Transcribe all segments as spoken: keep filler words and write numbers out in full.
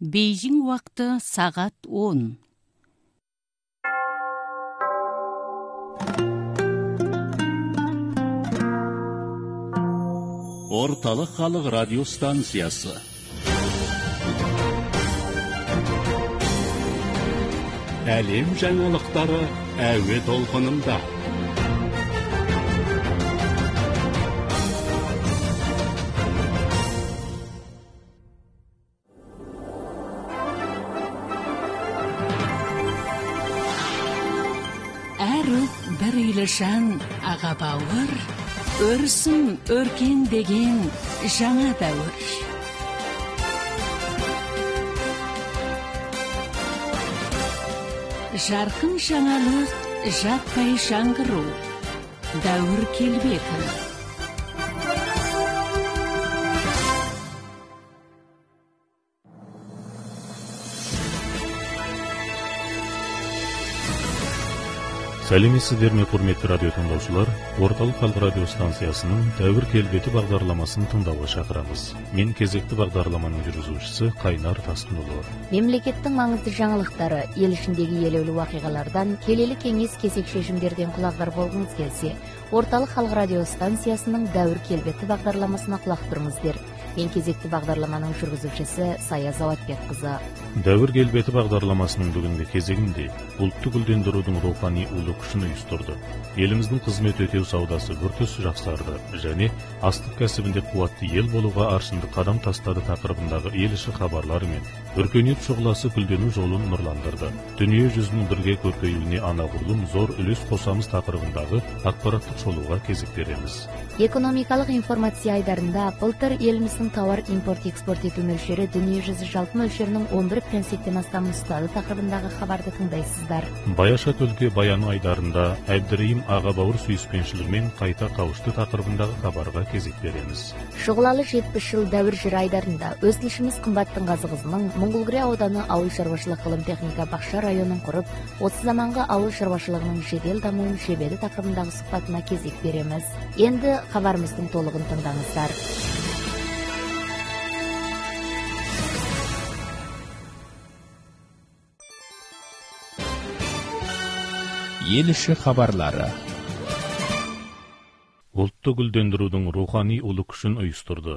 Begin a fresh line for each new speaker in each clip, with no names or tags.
Бейжің уақыты сағат он.
Орталық халық радио станциясы. Әлем жаңалықтары әуе толқынында.
Бір үйлішан аға бауыр, өрсін өркен деген жаңа дәуір. Жарқын жаңалық, жатпай жаңғыру, дәуір келбеті.
Сәлеметсіздер ме, құрметті радио тыңдаушылар? Орталық халық радио станциясының дәуір келбеті бағдарламасын тыңдауға шақырамыз. Мен кезекті бағдарламаның жүргізушісі Қайнар Тастынұлы.
Мемлекеттің маңызды жаңалықтары, ел ішіндегі елеулі уақиғалардан, келелі кеңес кесек шешімдерден құлағдар болғыңыз келсе, Орталық халық радио станциясының дәуір келбеті бағдарламасына құлақ тұрыңыздар. Мен кезекті бағдарламаның жүргізушісі Сая Заватбекқызы.
Дәуір келбеті бағдарламасының бүгінгі кезегінде ұлтты гүлдендірудің рухани улы күшін ұйыстырды. Еліміздің қызмет өтеу саудасы бүртіс жақсарды және астық кәсібінде қуатты ел болуға аршынды қадам тастады тақырыбындағы ел іші хабарлары мен өркениет шұғыласы гүлдену жолын нұрландырды. Дүние жүзінің бірге көркеюіне анағұрлым зор үлес қосамыз тақырыбындағы ақпараттық шолуға кезек береміз.
Экономикалық информация айдарында былтыр еліміздің тауар импорт-экспорт ету мөлшері дүние жүзі жалпы мөлшерінің он бір проценттен астам ұстады тақырыбындағы хабарды тыңдайсыздар.
Баяшат өлке баяны айдарында Әбдірейім аға бауыр сүйіспеншілігімен қайта қауышты тақырыбындағы хабарға кезек береміз.
Шұғылалы жетпіс жыл дәуір жыр айдарында өз тілшіміз Қымбаттың Қазығызының Мұңғылгүре ауданы ауыл шаруашылық ғылым техника бақша районын құрып, осы заманғы ауыл шаруашылығының жедел дамуын жебеді тақырыбындағы сұхбатына кезек береміз. Енді хабарымыздың толығын тыңдаңыздар.
Ел іші хабарлары.
Ұлтты гүлдендірудің рухани ұлы күшін ұйыстырды.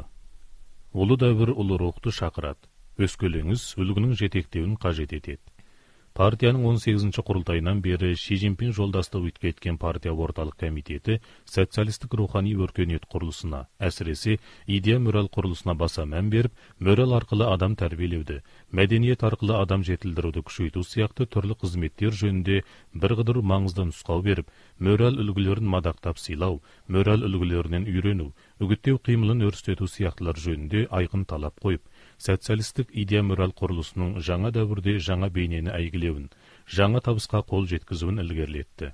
Ұлы дәуір ұлы рухты шақырады. Өскелеңіз үлгінің жетектеуін қажет етеді. Партияның он сегізінші құрылтайынан бері Ши Цзиньпин жолдастық еткен партия орталық комитеті социалистік рухани өркениет құрылысына, әсіресе идея мөрал құрылысына баса мән беріп, мөрал арқылы адам тәрбиелеуді, мәдениет арқылы адам жетілдіруді күшейту сияқты түрлі қызметтер жөнінде бірқыдыр маңызды нұсқау беріп, мөрал үлгілерін мадақтап сыйлау, мөрал үлгілерінен үйрену, үгіттеу қимылын өрістету сияқтылар жөнінде айқын талап қойып, социалистік идея мөрал құрылысының жаңа дәуірде жаңа бейнені әйгілеуін, жаңа табысқа қол жеткізуін ілгерілетті.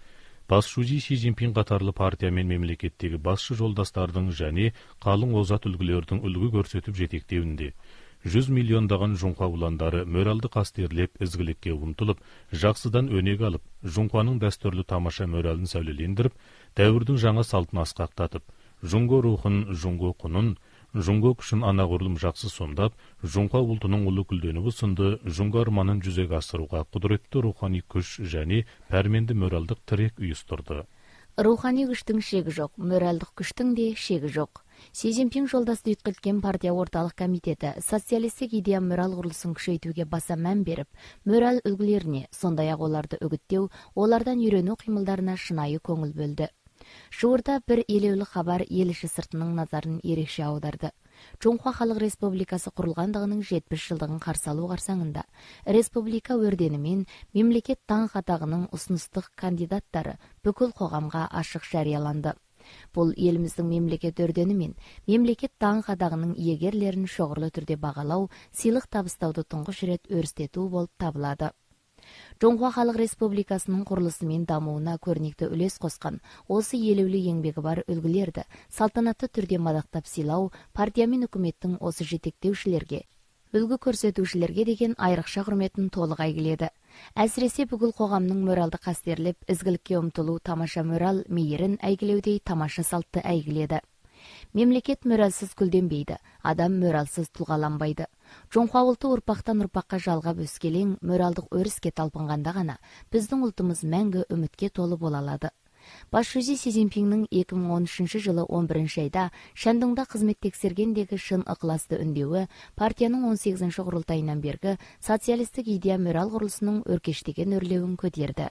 Басшыжи Ши Цзиньпин қатарлы партия мен мемлекеттегі басшы жолдастардың және қалың озат үлгілердің үлгі көрсетіп жетектеуінде, жүз миллиондаған жұңқа уландары мөралды қастерлеп, ізгілікке ұмтылып, жақсыдан өнег алып, жұңқаның дәстүрлі тамаша мөралын сәулелендіріп, дәуірдің жаңа салтын асқақтатып, жұңго рухын, жұңго құнын, жұңго күшін анағұрлым жақсы сомдап, жұңқа ұлтының ұлы гүлденуі сынды жұңға арманын жүзеге асыруға құдіретті рухани күш және пәрменді мөралдық тірек ұйыстырды.
Рухани күштің шегі жоқ, мөралдық күштің де шегі жоқ. Си Цзиньпин жолдасты үткілткен партия орталық комитеті социалистік идея мөрал құрылысын күшейтуге баса мән беріп, мөрал үлгілеріне, сондай-ақ оларды үгіттеу, олардан үйрену қимылдарына шынайы көңіл бөлді. Жуырда бір елеулі хабар ел іші сыртының назарын ерекше аударды. Жоңқа Халық Республикасы құрылғандығының жетпіс жылдығын қарсы алу қарсаңында республика өрденімен мемлекет даңқ атағының ұсыныстық кандидаттары бүкіл қоғамға ашық жарияланды. Бұл еліміздің мемлекет өрдені мен мемлекет даңқ атағының иегерлерін шоғырлы түрде бағалау, сыйлық табыстауды тұңғыш рет өрістету болып табылады. Жоңқа Халық Республикасының құрылысы мен дамуына көрнекті үлес қосқан осы елеулі еңбегі бар үлгілерді салтанатты түрде мадақтап сыйлау партия мен үкіметтің осы жетектеушілерге, үлгі көрсетушілерге деген айрықша құрметін толық әйгіледі. Әсіресе бүкіл қоғамның мөралды қастерлеп, ізгілікке ұмтылу тамаша мөрал мейірін әйгілеудей тамаша салтты әйгіледі. Мемлекет мөралсыз гүлденбейді, адам мөралсыз тұлғаланбайды. Жоңха улты урпактан урпакка жалгап өскелең моралдык өрүскө талпынганда гана биздин ултумуз мәңгі үмүткө толуу боло алады. Баш шүүжи Си Цзиньпиңнин эки миң он үчүнчү жылы он биринчи айда Шандыңда кызмет текшергендеги шын ыкыласты үндөөү партиянын он сегизинчи курултайынан берги социалисттик идея мораль курулусунун өркөштөгөн өрлөбүн көтөрдү.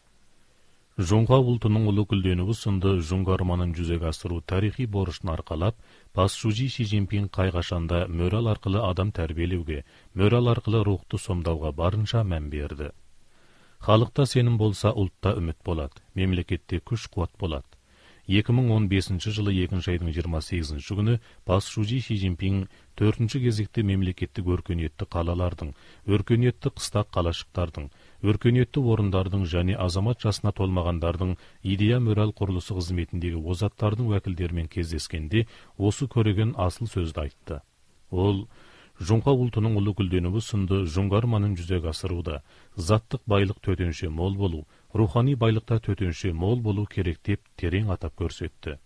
Жоңха ултунун улуу күлдөнүбү сынды жоңго арманын жүзөгө асыруу тарыхый борушун аркалап, баш шүүжи Си Цзиньпиң кайгашанда мораль аркылуу адам тарбиялоого, мораль аркылуу рухту сомдоого барынча мән берди. Халыкта сеним болса, ултта үмүт болот, мемлекетте күч-кубат болот. эки миң он бешинчи жылы экинчи айдын жыйырма сегизинчи күнү баш шүүжи Си Цзиньпиң төртүнчү кезекте мемлекеттик өркөнүеттүү калалардын, өркөнүеттүү кыстак калашыктардын, өркөнүеттүү орундардын жана азамат жасына толмагандардын идея мораль курулусу кызметиндеги озаттардын вакилдери менен кездескенде осы көрөгөн асыл сөздү айтты. Ол Жоңха ултунун улуу күлдөнүбү сынды жоңго арманын жүзөгө асырууда заттык байлык төтөнүшү мол болуу, руханий байлыкта төтөнүшү мол болуу керек деп терең атап көрсөттү.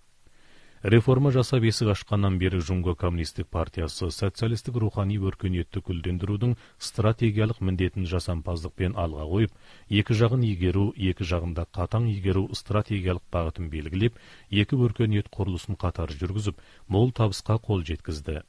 Реформа жасап эсик ачкандан бери Жоңго коммунисттик партиясы социалисттик руханий өркөнүеттү гүлдөндүрүүнүн стратегиялык міндетін жасампаздык менен алга коюп, эки жагын ийгерүү, эки жагында катаң ийгерүү стратегиялык багытын белгилеп, эки өркөнүөт курулусун катары жүргүзүп, мол табыска кол жеткизди.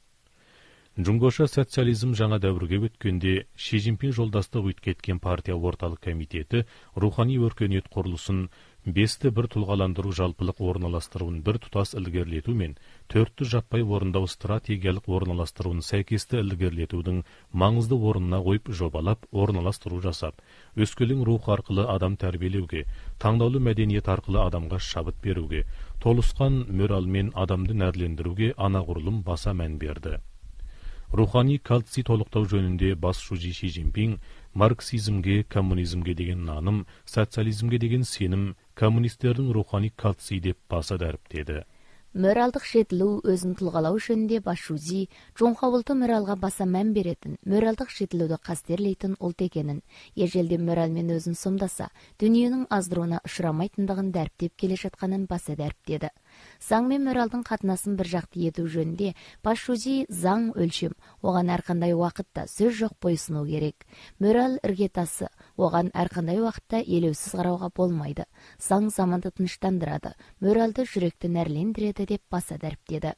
Жуңгоша социализм жаңа дәвргө өткөндө Си Цзиньпиң жолдастык үйт кеткен партия орталык комитети руханий өркөнүөт курулусын бесте бир тулгаландыруу жалпылык орналаштырууну бир тутас илгерилетүү менен төрттү жаппай орундоо стратегиялык орналаштырууну сайкесте илгерилетүүнүн маңызды орунуна коюп жобалап, орналаштыруу жасап, өскөлөң рух аркылуу адам тарбиялоого, таңдаулуу мәдениет аркылуу адамга шабыт берүүгө, толускан мораль менен адамды нэрлендирүүгө ана курулум баса мән берди. Руханий калций толуктоо жөнүндө баш шүүжи Си Цзиньпиң марксизмге, коммунизмге деген наным, социализмге деген сеним, коммунисттердин руханий калций деп баса дарыптады.
Моралдык жетилүү өзүн тулгалоо жөнүндө баш шүүжи жоңха улты моралга баса мән беретин, моралдык жетилүүдү кастерлейтин улт экенин, эжелде мораль менен өзүн сомдаса, дүйнөнүн аздырууна учурамайтындыгын дарптеп келе жатканын баса дарптады. Заң мен моралдын катнасын бир жакты этүү жөнүндө баш шүүжи заң өлчөм, оган ар кандай убакытта сөз жок бойсунуу керек. Мораль иргетасы, оган ар кандай убакытта элөөсүз кароого болмайды. Заң заманды тынчтандырады, моралды жүрөктү нэрлендирет деп баса дарптады.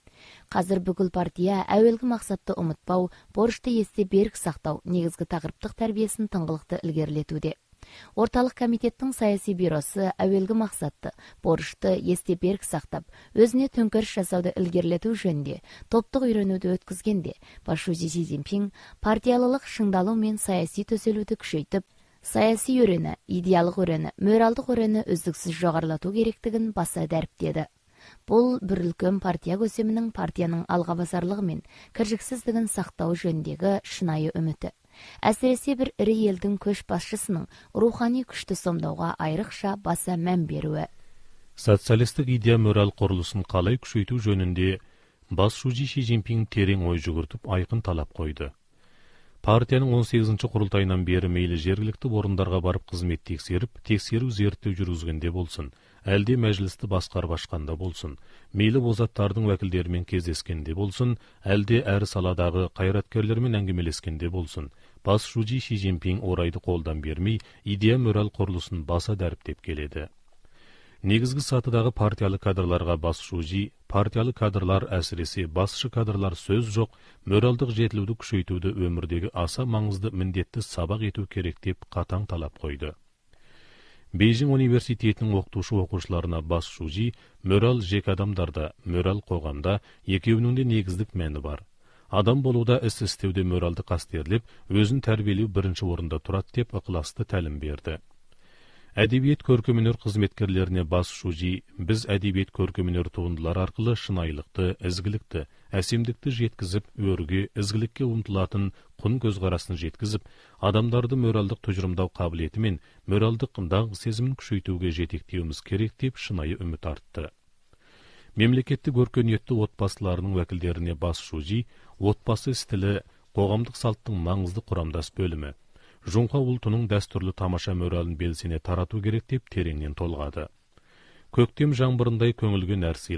Казыр бүкүл партия әуелгі максатты умутпау, борушты эсте берік сактоо, негизги тагырыптык тарбиесин тыңгылыкты илгерилетүүдө. Орталык комитеттин саясий бюросу әуелгі максатты, борушты эсте берік сактап, өзүнө төңкөрүш жасауды илгерилетүү жөнүндө топтук үйрөнүүдө өткүзгенде, баш шүүжи Си Цзиньпиң партиялылык шыңдалуу менен саясий төзөлүүдү күчөйтүп, саясий өрөнү, идеалдык өрөнү, моралдык өрөнү үздүксүз жогорулатуу керектигин баса дарптады. Бул бир үлкөн партия көсөмүнүн партиянын алга басарлыгы менен кыржыксыздыгын сактоо жөнүндөгү шынайы үмүтү. Әсіресе бір ири элдин көш башчысынын руханий күчтү сомдоого айрыкча баса мән берүүі.
Социалисттик идея мораль курулусын калай күчөйтүү жөнүндө баш шүүжи Си Цзиньпиң терең ой жүгүртүп айкын талап койду. Партиянын он сегизинчи курултайынан бери мейли жергиликтүү орундарга барып кызмет текшерип, текшерүү зерттөө жүргүзгөндө болсун, әлде мәжлисти башкарып ашканда болсун, мейли озаттардын вакилдери менен кездескенде болсун, әлде әр саладагы кайраткерлер менен әңгимелескенде болсун, баш шүүжи Си Цзиньпиң орайды колдон бермей, идея мораль курулусын баса дарптеп келеди. Негизги сатыдагы партиялык кадрларга баш шүүжи, партиялык кадрлар әсиресе башчы кадрлар сөз жок, моралдык жетилүүдү күчөйтүүдө өмүрдөгү аса маңызды міндетти сабак этүү керек деп катаң талап койду. Бейжиң университетинин окутушу окуучуларына баш шүүжи мораль жеке адамдарда, мораль койгомдо экөөнүн да негиздик мәни бар. Адам болууда эс эстеуде моралды кастерлеп, өзүн тарбиялоо биринчи орунда турат деп ыкыласты талим берди. Әдебиет көркөмөнөр кызметкерлерине баш шүүжи биз әдебиет көркөмөнөр туындылар аркылуу шынайылыкты, изгиликти, әсемдикти жеткизип, өргө, изгиликке умтулатын кун көз карасын жеткизип, адамдарды моралдык тужурумдоо кабилети менен моралдык даг сезимин күчөйтүүгө жетектөөбүз керек деп шынайы үмүт артты. Мемлекеттик өркөнүөттүү отбасыларынын вакилдерине баш шүүжи отбасы стили коомдук салттын маңызды курамдас бөлүмү. Жоңха ултунун дәстүрлүү тамаша моралын белсене таратуу керек деп тереңнен толгады. Көктем жаңбырындай көңүлгө нәрсе ыйлат.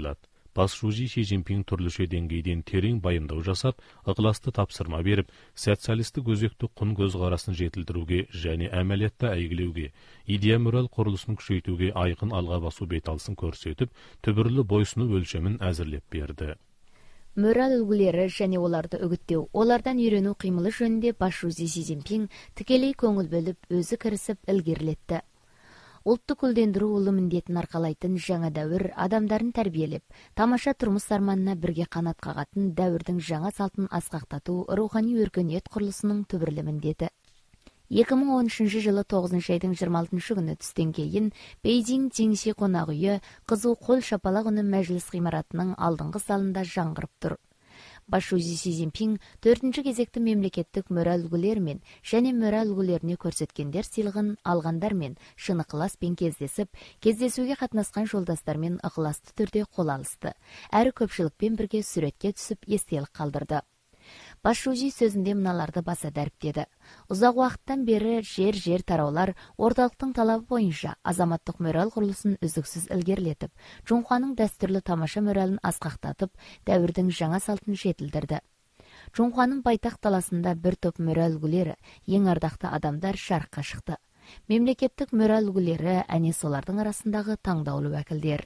бас шужи Ши Цзиньпин түрліше деңгейден терең байымдау жасап, ықыласты тапсырма беріп, социалистік өзекті құн көзқарасын жетілдіруге және әмәлиятта әйгілеуге, идея мораль құрылысын күшейтуге айқын алға басу беталысын көрсетіп, түбірлі бойсыну өлшемін әзірлеп берді.
Мораль үлгілері және оларды үгіттеу, олардан үйрену қимылы жөнінде бас шужи Ши Цзиньпин тікелей көңіл бөліп, өзі кірісіп ілгерілетті. Ұлтты гүлдендіру ұлы міндетін арқалайтын жаңа дәуір адамдарын тәрбиелеп, тамаша тұрмыс арманына бірге қанат қағатын дәуірдің жаңа салтын асқақтату рухани өркениет құрылысының түбірлі міндеті. екі мың он үшінші жылы тоғызыншы айдың жиырма алтыншы күні түстен кейін Бейжің Жеңши қонақ үйі қызу қол шапалақ үні мәжіліс ғимаратының алдыңғы залында жаңғырып тұр. Бас шужи Ши Цзиньпин төртінші кезекті мемлекеттік мораль үлгілермен және мораль үлгілеріне көрсеткендер сыйлығын алғандармен шын ықыласпен кездесіп, кездесуге қатынасқан жолдастармен ықыласты түрде қол алысты. Әрі көпшілікпен бірге суретке түсіп естелік қалдырды. Бас шужи сөзінде мыналарды баса дәріптеді. Ұзақ уақыттан бері жер-жер тараулар орталықтың талабы бойынша азаматтық мораль құрылысын үздіксіз ілгерілетіп, Чунхуаның дәстүрлі тамаша моралін асқақтатып, дәуірдің жаңа салтын жетілдірді. Чунхуаның байтақ таласында бір топ мораль үлгілері, ең ардақты адамдар шарыққа шықты. Мемлекеттік мораль үлгілері әне солардың арасындағы таңдаулы уәкілдер.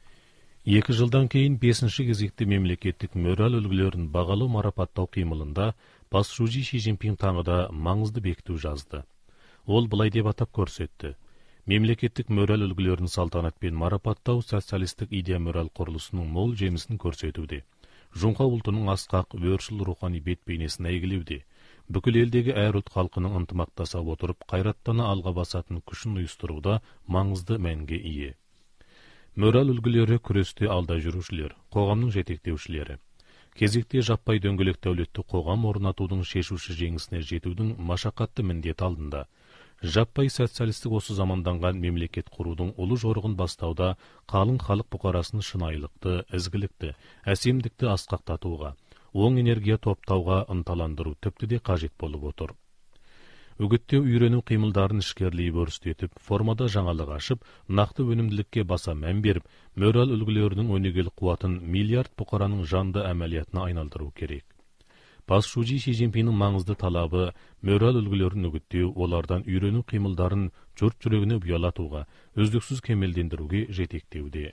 Екі жылдан кейін бесінші кезекті мемлекеттік мораль үлгілерін бағалау марапаттау қимылында бас шужи Ши Цзиньпин таңыда маңызды бекіту жазды. Ол былай деп атап көрсетті. Мемлекеттік мораль үлгілерін салтанатпен марапаттау социалистік идея мораль құрылысының мол жемісін көрсетуде. Жоңқа ұлтының асқақ, өршіл рухани бет бейнесін әйгілеуде. Бүкіл елдегі әр ұлт халқының ынтымақтаса отырып, қайраттана алға басатын күшін ұйыстыруда маңызды мәнге ие. Мораль үлгілері күресте алда жүрушілер, қоғамның жетектеушілері. Кезекте жаппай дөңгелек дәулетті қоғам орнатудың шешуші жеңісіне жетудің машақатты міндет алдында. Жаппай социалистік осы заманданған мемлекет құрудың ұлы жорығын бастауда қалың халық бұқарасын шынайылықты, ізгілікті, әсемдікті асқақтатуға, оң энергия топтауға ынталандыру тіпті де қажет болып отыр. Үгіттеу үйрену қимылдарын ішкерлей өрістетіп, формада жаңалық ашып, нақты өнімділікке баса мән беріп, мораль үлгілерінің өнегелік қуатын миллиард бұқараның жанды әмәлиятына айналдыру керек. Бас шужи Ши Цзиньпиннің маңызды талабы мораль үлгілерін үгіттеу, олардан үйрену қимылдарын жұрт жүрегіне бұялатуға, үздіксіз кемелдендіруге жетектеуде.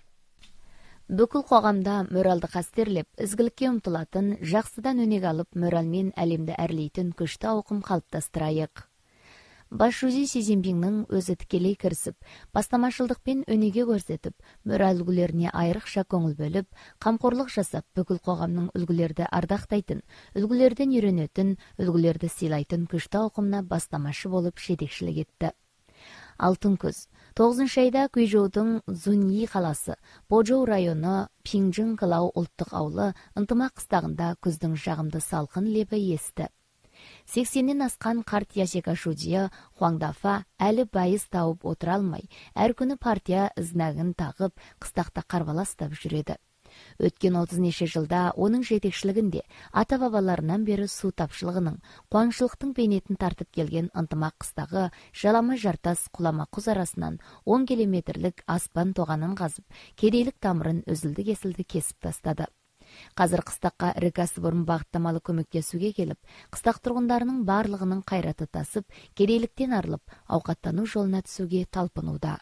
Бүкіл қоғамда моральды қастерлеп, ізгілікке ұмтылатын, жақсыдан өнеге алып, моральмен әлемді әрлейтін күшті ауқым қалыптастырайық. Бас шужи Ши Цзиньпиннің өзі тікелей кірісіп, бастамашылдықпен өнеге көрсетіп, мораль үлгілеріне айрықша көңіл бөліп, қамқорлық жасап, бүкіл қоғамның үлгілерді ардақтайтын, үлгілерден үйренетін, үлгілерді сыйлайтын күшті ауқымна бастамашы болып жетекшілік етті. Алтын күз. тоғызыншы айда Гуйжоудың Зуньи қаласы, Божоу районы, Пиңжин қылау ұлттық аулы, ынтымақ қыстағында күздің жағымды салқын лебі есті. сексеннен асқан қарт Яшека Шудия Хуаңдафа әлі байыз тауып отыра алмай, әр күні партия іздінағын тағып, қыстақта қарбаластап жүреді. Өткен отыз неше жылда оның жетекшілігінде ата-бабаларынан бері су тапшылығының, қуаңшылықтың бейнетін тартып келген ынтымақ қыстағы жалама жартас құлама құз арасынан он километрлік аспан тоғанын қазып, кедейлік тамырын үзілді-кесілді кесіп тастады. Қазір қыстаққа ірі кәсіпорын бағыттамалы көмектесуге келіп, қыстақ тұрғындарының барлығының қайраты тасып, кедейліктен арылып, ауқаттану жолына түсуге талпынуда.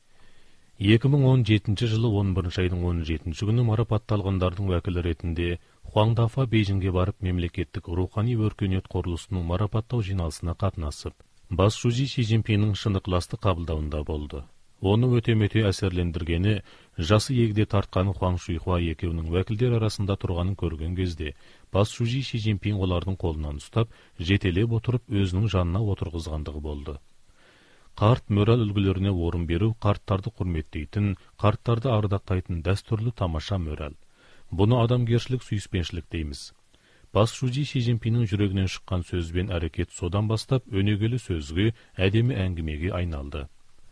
екі мың он жетінші жылы он бірінші айдың он жетінші күні марапатталғандардың уәкілі ретінде Хуаңдафа Бейжіңге барып мемлекеттік рухани өркениет құрылысының марапаттау жиналысына қатынасып, бас шужи Ши Цзиньпиннің шын ықыласты қабылдауында болды. Оны өте-мөте әсерлендіргені, жасы егде тартқан Хуаң Шуйхуа екеуінің уәкілдер арасында тұрғанын көрген кезде, бас шужи Ши Цзиньпин олардың қолынан ұстап, жетелеп отырып өзінің жанына отырғызғандығы болды. Қарт мораль үлгілеріне орын беру, қарттарды құрметтейтін, қарттарды ардақтайтын дәстүрлі тамаша мораль. Бұны адамгершілік сүйіспеншілік дейміз. Бас шужи Ши Цзиньпиннің жүрегінен шыққан сөзбен әрекет содан бастап өнегелі сөзге, әдемі әңгімеге айналды.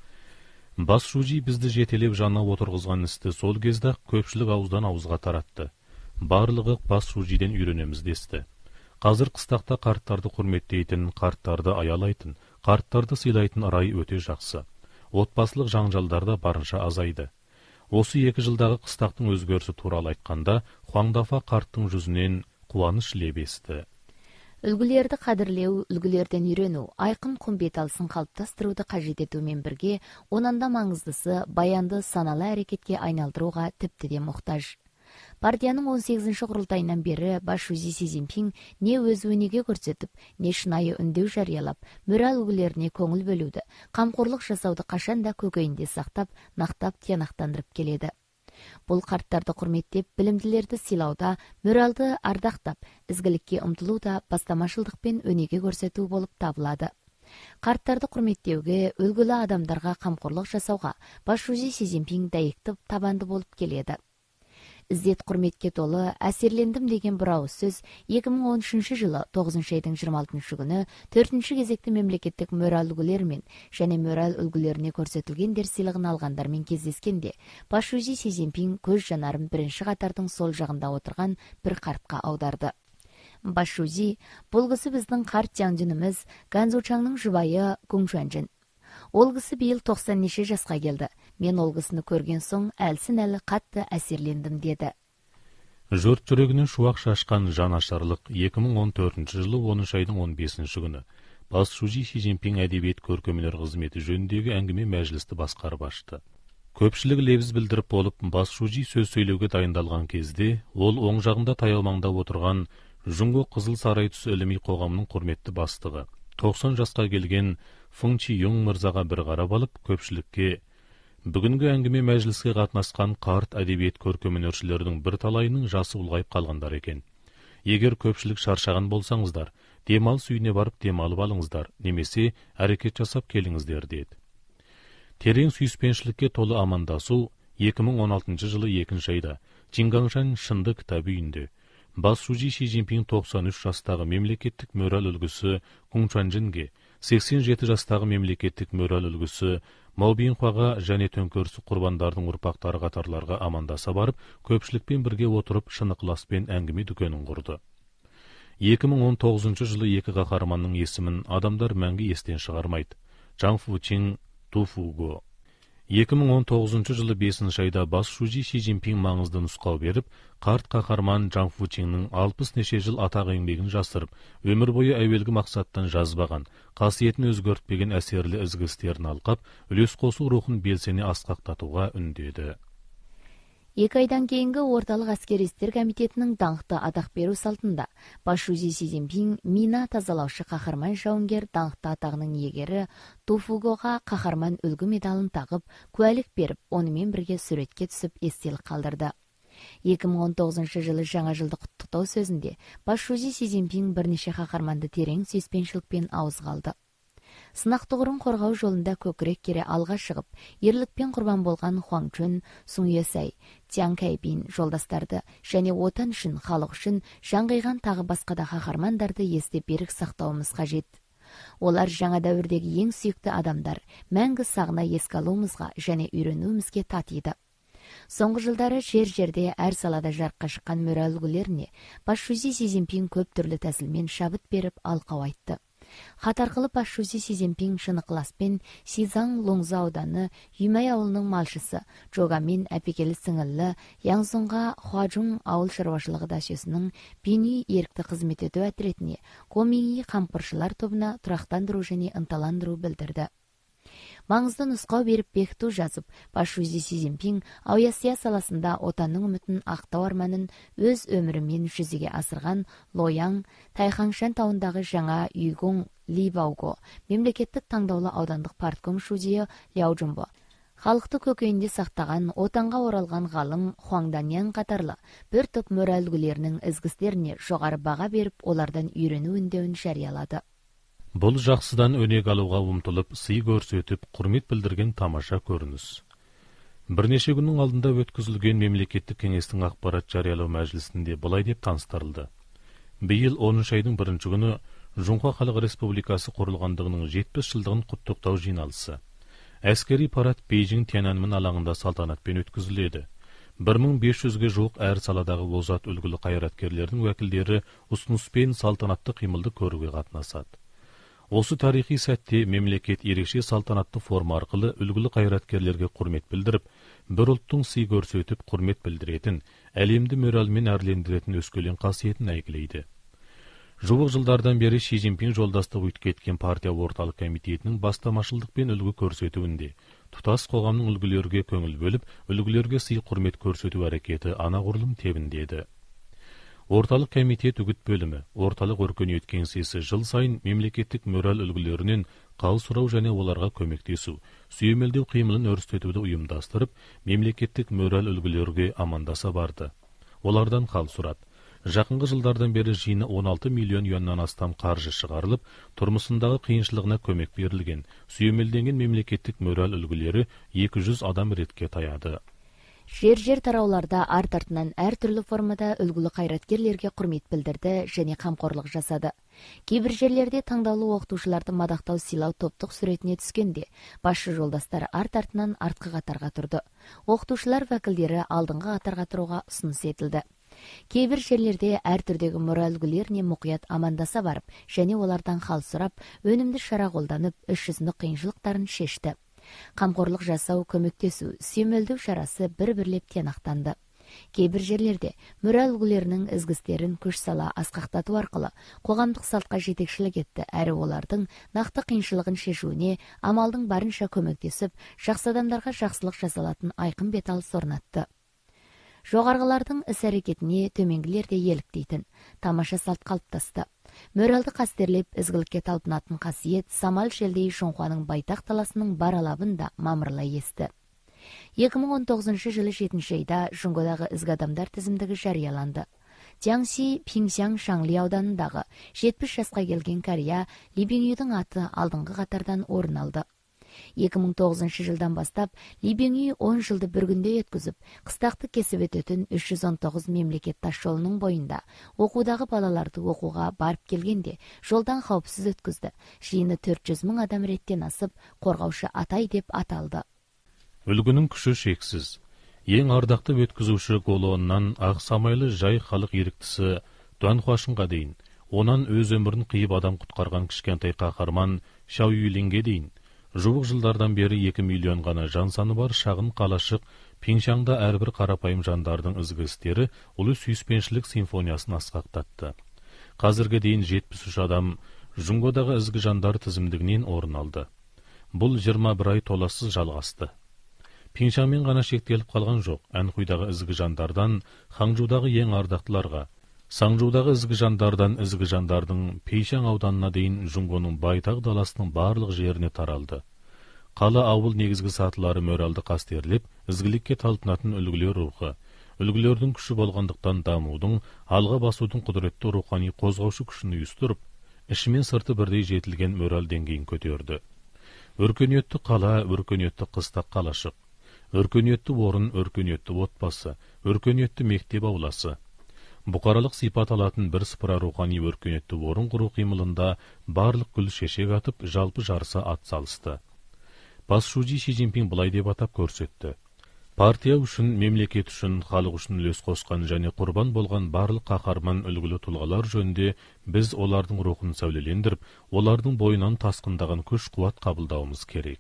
Бас шужи бізді жетелеп жанына отырғызған істі сол кезде көпшілік ауыздан ауызға таратты. Барлығы бас шужиден үйренеміз десті. Қазір қыстақта қарттарды құрметтейтін, қарттарды аялайтын, қарттарды сыйлайтын рай өте жақсы. Отбасылық жаңжалдарда барынша азайды. Осы екі жылдағы қыстақтың өзгерісі туралы айтқанда, Хуаңдафа қарттың жүзінен қуаныш лебесті.
Үлгілерді қадірлеу, үлгілерден үйрену, айқын құм-беталысын қалыптастыруды қажет етумен бірге, онанда маңыздысы баянды саналы әрекетке айналдыруға тіпті де мұқтаж. Партияның он сегізінші құрылтайынан бері Башузи Си Цзиньпин не өз өнеге көрсетіп, не шынайы үндеу жариялап, мораль үлгілеріне көңіл бөлуді, қамқорлық жасауды қашанда көкейінде сақтап, нақтап тиянақтандырып келеді. Бұл қарттарды құрметтеп, білімділерді сыйлауда, моральды ардақтап, ізгілікке ұмтылуда бастамашылдықпен өнеге көрсету болып табылады. Қарттарды құрметтеуге, үлгілі адамдарға қамқорлық жасауға Башузи Си Цзиньпин дәйекті табанды болып келеді. Іздет құрметке толы әсерлендім деген бір ауыз сөз екі мың он үшінші жылы тоғызыншы айдың жиырма алтыншы күні төртінші кезекті мемлекеттік мораль үлгілермен және мораль үлгілеріне көрсетілген сыйлығын алғандармен кездескенде, Башузи Си Цзиньпин көз жанарын бірінші қатардың сол жағында отырған бір қартқа аударды. Башузи, бұл кісі біздің қарт жаңжынымыз Ганзучаңның жұбайы Гуңчуанжын. Ол кісі биыл тоқсан неше жасқа келді. Мен ол кісіні көрген соң әлсін әлі қатты әсерлендім деді.
Жұрт жүрегінен шуақ шашқан жанашырлық екі мың он төртінші жылы оныншы айдың он бесінші күні Башузи Си Цзиньпин әдебиет көркемдер қызметі жөніндегі әңгіме мәжілісті басқарып ашты. Көпшілік лебіз білдіріп болып, Башузи сөз сөйлеуге дайындалған кезде, ол оң жағында таяумаңда отырған Жұңго Қызыл Сарай түсі іліми қоғамының құрметті бастығы, тоқсан жасқа келген Фың Чи Юң мырзаға бір қарап алып, көпшілікке бүгінгі әңгіме мәжіліске қатынасқан қарт әдебиет көркемөнершілердің бір талайының жасы ұлғайып қалғандар екен. Егер көпшілік шаршаған болсаңыздар, демалыс үйіне барып демалып алыңыздар, немесе әрекет жасап келіңіздер деді. Терең сүйіспеншілікке толы амандасу екі мың он алтыншы жылы екінші айда Чингаңшан шынды кітап үйінде Башузи Си Цзиньпин тоқсан үш жастағы мемлекеттік мораль үлгісі Гуңчуанжинге, сексен жеті жастағы мемлекеттік мораль үлгісі Мао Бинхуаға және төңкеріс құрбандардың ұрпақтары қатарларға амандаса барып, көпшілікпен бірге отырып шын ықыласпен әңгіме дүкенін құрды. екі мың он тоғызыншы жылы екі қаһарманның есімін адамдар мәңгі естен шығармайды. Чан Фучин, Ту Фуго. екі мың он тоғызыншы жылы бесінші айда Башузи Си Цзиньпин маңызды нұсқау беріп, қарт қаһарман Чан Фучиннің алпыс неше жыл атақ еңбегін жасырып, өмір бойы әуелгі мақсаттан жазбаған, қасиетін өзгертпеген әсерлі ізгі істерін алқап, үлес қосу рухын белсене асқақтатуға үндеді.
Екі айдан кейінгі орталық әскери істер комитетінің даңқты атақ беру салтында Башузи Си Цзиньпин мина тазалаушы қаһарман жауынгер даңқты атағының иегері Ту Фугоға қаһарман үлгі медалын тағып, куәлік беріп, онымен бірге суретке түсіп естелік қалдырды. екі мың он тоғызыншы жылы жаңа жылды құттықтау сөзінде Башузи Си Цзиньпин бірнеше қаһарманды терең сүйіспеншілікпен ауызға алды. Сынақ тұғырын қорғау жолында көкірек кере алға шығып, ерлікпен құрбан болған Хуаң Чун, Сун Юэсай, Цян Кайбин жолдастарды және отан үшін, халық үшін жан қиған тағы басқа да қаһармандарды есте берік сақтауымыз қажет. Олар жаңа дәуірдегі ең сүйікті адамдар, мәңгі сағына еске алуымызға және үйренуімізге татиды. Соңғы жылдары жер-жерде әр салада жарыққа шыққан мораль үлгілеріне Башузи Си Цзиньпин көп түрлі тәсілмен шабыт беріп алқау айтты. Хат арқылы Башузи Си Цзиньпин шын ықыласпен Сизаң Лоңза ауданы Юмай ауылының малшысы, Джогамин әпекелі сіңілі Яңзонға Хуажун ауыл шаруашылығы дашесінің Бени ерікті қызмет ету әтіретіне Коминги қамқоршылар тобына тұрақтандыру және ынталандыру білдірді. Маңызды нұсқау беріп бекіту жазып, Башузи Си Цзиньпин Аоясия саласында отанның үмітін ақтау арманын өз өмірімен жүзеге асырған Лояң, Тайхаңшан тауындағы жаңа Юйгоң Либауго, мемлекеттік таңдаулы аудандық партком шудиі Ляо Джумбо, халықты көкейінде сақтаған, отанға оралған ғалым Хуаңданьян қатарлы бір топ мораль үлгілерінің ізгістеріне жоғары баға беріп, олардан үйрену үндеуін жариялады.
Бұл жақсыдан өнег алуға ұмтылып, сый көрсетіп, құрмет білдірген тамаша көрініс. Бірнеше күннің алдында өткізілген мемлекеттік кеңестің ақпарат жариялау мәжілісінде былай деп таныстырылды. Биыл оныншы айдың бірінші күні Жоңға Халық Республикасы құрылғандығының жетпіс жылдығын құттықтау жиналысы. Әскери парад Бейжің Тяньаньмэн алаңында салтанатпен өткізіледі. бір мың бес жүзге жуық әр саладағы озат үлгілі қайраткерлердің уәкілдері ұсыныспен салтанатты қимылды көруге қатынасады. Осы тарихи сәтте мемлекет ерекше салтанатты форма арқылы үлгілі қайраткерлерге құрмет білдіріп, бір ұлттың сый көрсетіп құрмет білдіретін, әлемді мөралмен әрлендіретін өскелең қасиетін әйгілейді. Жуық жылдардан бері Ши Цзиньпин жолдастық өтіп кеткен партия орталық комитетінің бастамашылдықпен үлгі көрсетуінде, тұтас қоғамның үлгілерге көңіл бөліп, үлгілерге сый құрмет көрсету әрекеті анағұрлым тебіндеді. Орталық комитет үгіт бөлімі, орталық өркениет кеңсесі жыл сайын мемлекеттік мөрал үлгілерінен қал сұрау және оларға көмектесу, сүйемелдеу қимылын өрістетуді ұйымдастырып, мемлекеттік мөрал үлгілерге амандаса барды. Олардан қал сұрады. Жақынғы жылдардан бері жиыны он алты миллион юаннан астам қаржы шығарылып, тұрмысындағы қиыншылығына көмек берілген, сүйемелденген мемлекеттік мөрал үлгілері екі жүз адам ретке таяды.
Жер-жер тарауларда арт-артынан әртүрлі формада үлгілі қайраткерлерге құрмет білдірді және қамқорлық жасады. Кейбір жерлерде таңдаулы оқытушыларды мадақтау сыйлау топтық суретіне түскенде, басшы жолдастар арт-артынан артқы қатарға тұрды. Оқытушылар вәкілдері алдыңғы қатарға тұруға ұсыныс етілді. Кейбір жерлерде әр түрдегі мұра үлгілеріне мұқият амандаса барып, және олардан хал сұрап, өнімді шара қолданып, іс жүзінде қиыншылықтарын шешті. Қамқорлық жасау, көмектесу, сүйемелдеу шарасы бір-бірлеп тиянақтанды. Кейбір жерлерде мұра үлгілерінің ізгістерін күш сала асқақтату арқылы қоғамдық салтқа жетекшілік етті, әрі олардың нақты қиыншылығын шешуіне амалдың барынша көмектесіп, жақсы адамдарға жақсылық жасалатын айқын беталыс орнатты. Жоғарғылардың іс-әрекетіне төменгілер де еліктейтін, тамаша салт қалыптасты. Мөралды қастерлеп, ізгілікке талпынатын қасиет Самал Шелдей Шонхуаның байтақ таласының бар алабында мамырлай есті. екі мың он тоғызыншы жылы жетінші айда Жұңғодағы ізгі адамдар тізімдігі жарияланды. Jiangxi Пиңсяң Шаңли ауданындағы жетпіс жасқа келген кәрия Ли Беңюдің аты алдыңғы қатардан орын алды. екі мың тоғызыншы жылдан бастап Ли Беңю он жылды бір күнде өткізіп, қыстақты кесіп өтетін үш жүз он тоғыз мемлекет тас жолының бойында оқудағы балаларды оқуға барып келгенде жолдан қауіпсіз өткізді. Жиыны төрт жүз мың адам реттен асып, қорғаушы Атай деп аталды.
Үлгінің күші шексіз. Ең ардақты өткізуші Голуоннан ақ самайлы жай халық еріктісі Дуанхуашынға дейін, онан өз өмірін қиып адам құтқарған кішкентай қаһарман Шау Юйлинге дейін, жуық жылдардан бері екі миллион ғана жан саны бар шағын қалашық Пиңшаңда әрбір қарапайым жандардың ізгі істері ұлы сүйіспеншілік симфониясын асқақтатты. Қазірге дейін жетпіс үш адам Жұңғодағы ізгі жандар тізімдігінен орын алды. Бұл жиырма бір ай толассыз жалғасты. Пиңшаңмен ғана шектеліп қалған жоқ. Әнхуйдағы ізгі жандардан Хаңжудағы ең ардақтыларға, Саңжудағы ізгі жандардан ізгі жандардың Пейшаң ауданына дейін Жұңғоның байтақ даласының барлық жеріне таралды. Қала ауыл негізгі сатылары мөралды қастерлеп, ізгілікке талпынатын үлгілер рухы, үлгілердің күші болғандықтан дамудың, алға басудың құдіретті рухани қозғаушы күшін үйістіріп, іші мен сырты бірдей жетілген мөрал деңгейін көтерді. Өркениетті қала, өркениетті қыстақ қалашық, өркениетті орын, өркениетті отбасы, өркениетті мектеп ауласы. Бұқаралық сипат алатын бір сыпыра рухани өркениетті орын құру қимылында барлық гүл шешек атып, жалпы жарыса ат салысты. Бас Шужи Ши Цзиньпин былай деп атап көрсетті. Партия үшін, мемлекет үшін, халық үшін үлес қосқан және құрбан болған барлық қаһарман үлгілі тұлғалар жөнінде біз олардың рухын сәулелендіріп, олардың бойынан тасқындаған күш қуат қабылдауымыз керек.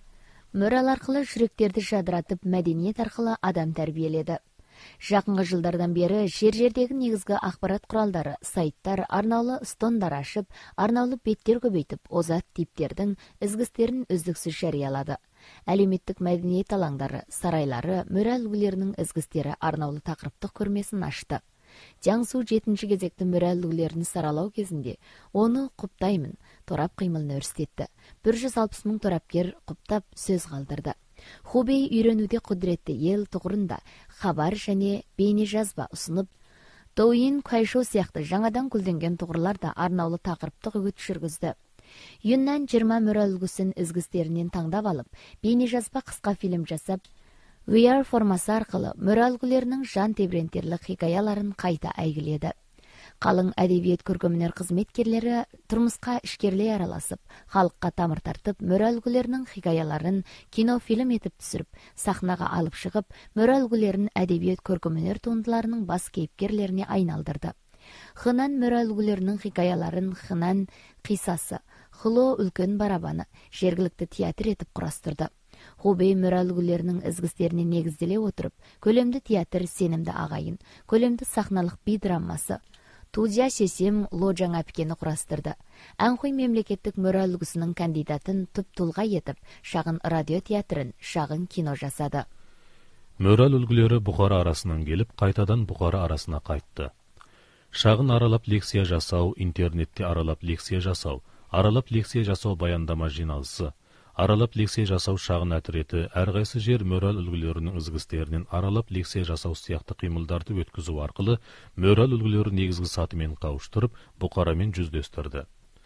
Мөрал арқылы жүректерді жадыратып, мәдениет арқылы адам тәрбиеледі. Жақынғы жылдардан бері жер-жердегі негізгі ақпарат құралдары, сайттар, арнаулы стондар ашып, арнаулы беттер көбейтіп, озат типтердің ізгістерін үздіксіз жариялады. Әлеуметтік мәдениет алаңдары, сарайлары, мөрал үлгілерінің ізгістері арнаулы тақырыптық көрмесін ашты. Jiangsu жетінші кезекті мөрал үлгілерін саралау кезінде оны құптаймын, торап қимылын өрістетті. бір жүз алпыс мың торапкер құптап сөз қалдырды. Хубей үйренуде құдіретті ел тұғырында хабар және бейне жазба ұсынып, Доуин Кайшо сияқты жаңадан гүлденген тұғырларда арнаулы тақырыптық үгіт жүргізді. Юннан жиырма мөрал үлгісін ізгістерінен таңдап алып, бейне жазба қысқа фильм жасап, ви ар формасы арқылы мөрал үлгілерінің жан тебірентерлік хикаяларын қайта әйгіледі. Қалың әдебиет көркемөнер қызметкерлері тұрмысқа ішкерлей араласып, халыққа тамыр тартып, мөрал үлгілерінің хикаяларын кинофильм етіп түсіріп, сахнаға алып шығып, мөрал үлгілерін әдебиет көркемөнер туындыларының бас кейіпкерлеріне айналдырды. Хынан мөрал үлгілерінің хикаяларын Хынан қисасы, Хло үлкен барабаны жергілікті театр етіп құрастырды. Хубей мөрал үлгілерінің ізгістеріне негізделе отырып, көлемді театр сенімді ағайын, көлемді сахналық би драмасы, Тудия Сесем Ло жаңа пікені құрастырды. Әнхуй мемлекеттік мөрал үлгісінің кандидатын түп тұлға етіп, шағын радио театрын, шағын кино жасады.
Мөрал үлгілері Бұқара арасынан келіп, қайтадан Бұқара арасына қайтты. Шағын аралап лекция жасау, интернетте аралап лекция жасау, аралап лекция жасау баяндама жиналысы, аралап лекция жасау шағын әтіреті, әрқайсы жер мөрал үлгілерінің ізгістерінен аралап лекция жасау сияқты қимылдарды өткізу арқылы мөрал үлгілері негізгі сатымен қауыштырып, Бұқарамен жүздестірді.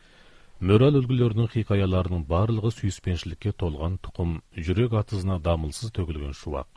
Мөрал үлгілерінің хикаяларының барлығы сүйіспеншілікке толған тұқым, жүрек атызына дамылсыз төгілген шуақ.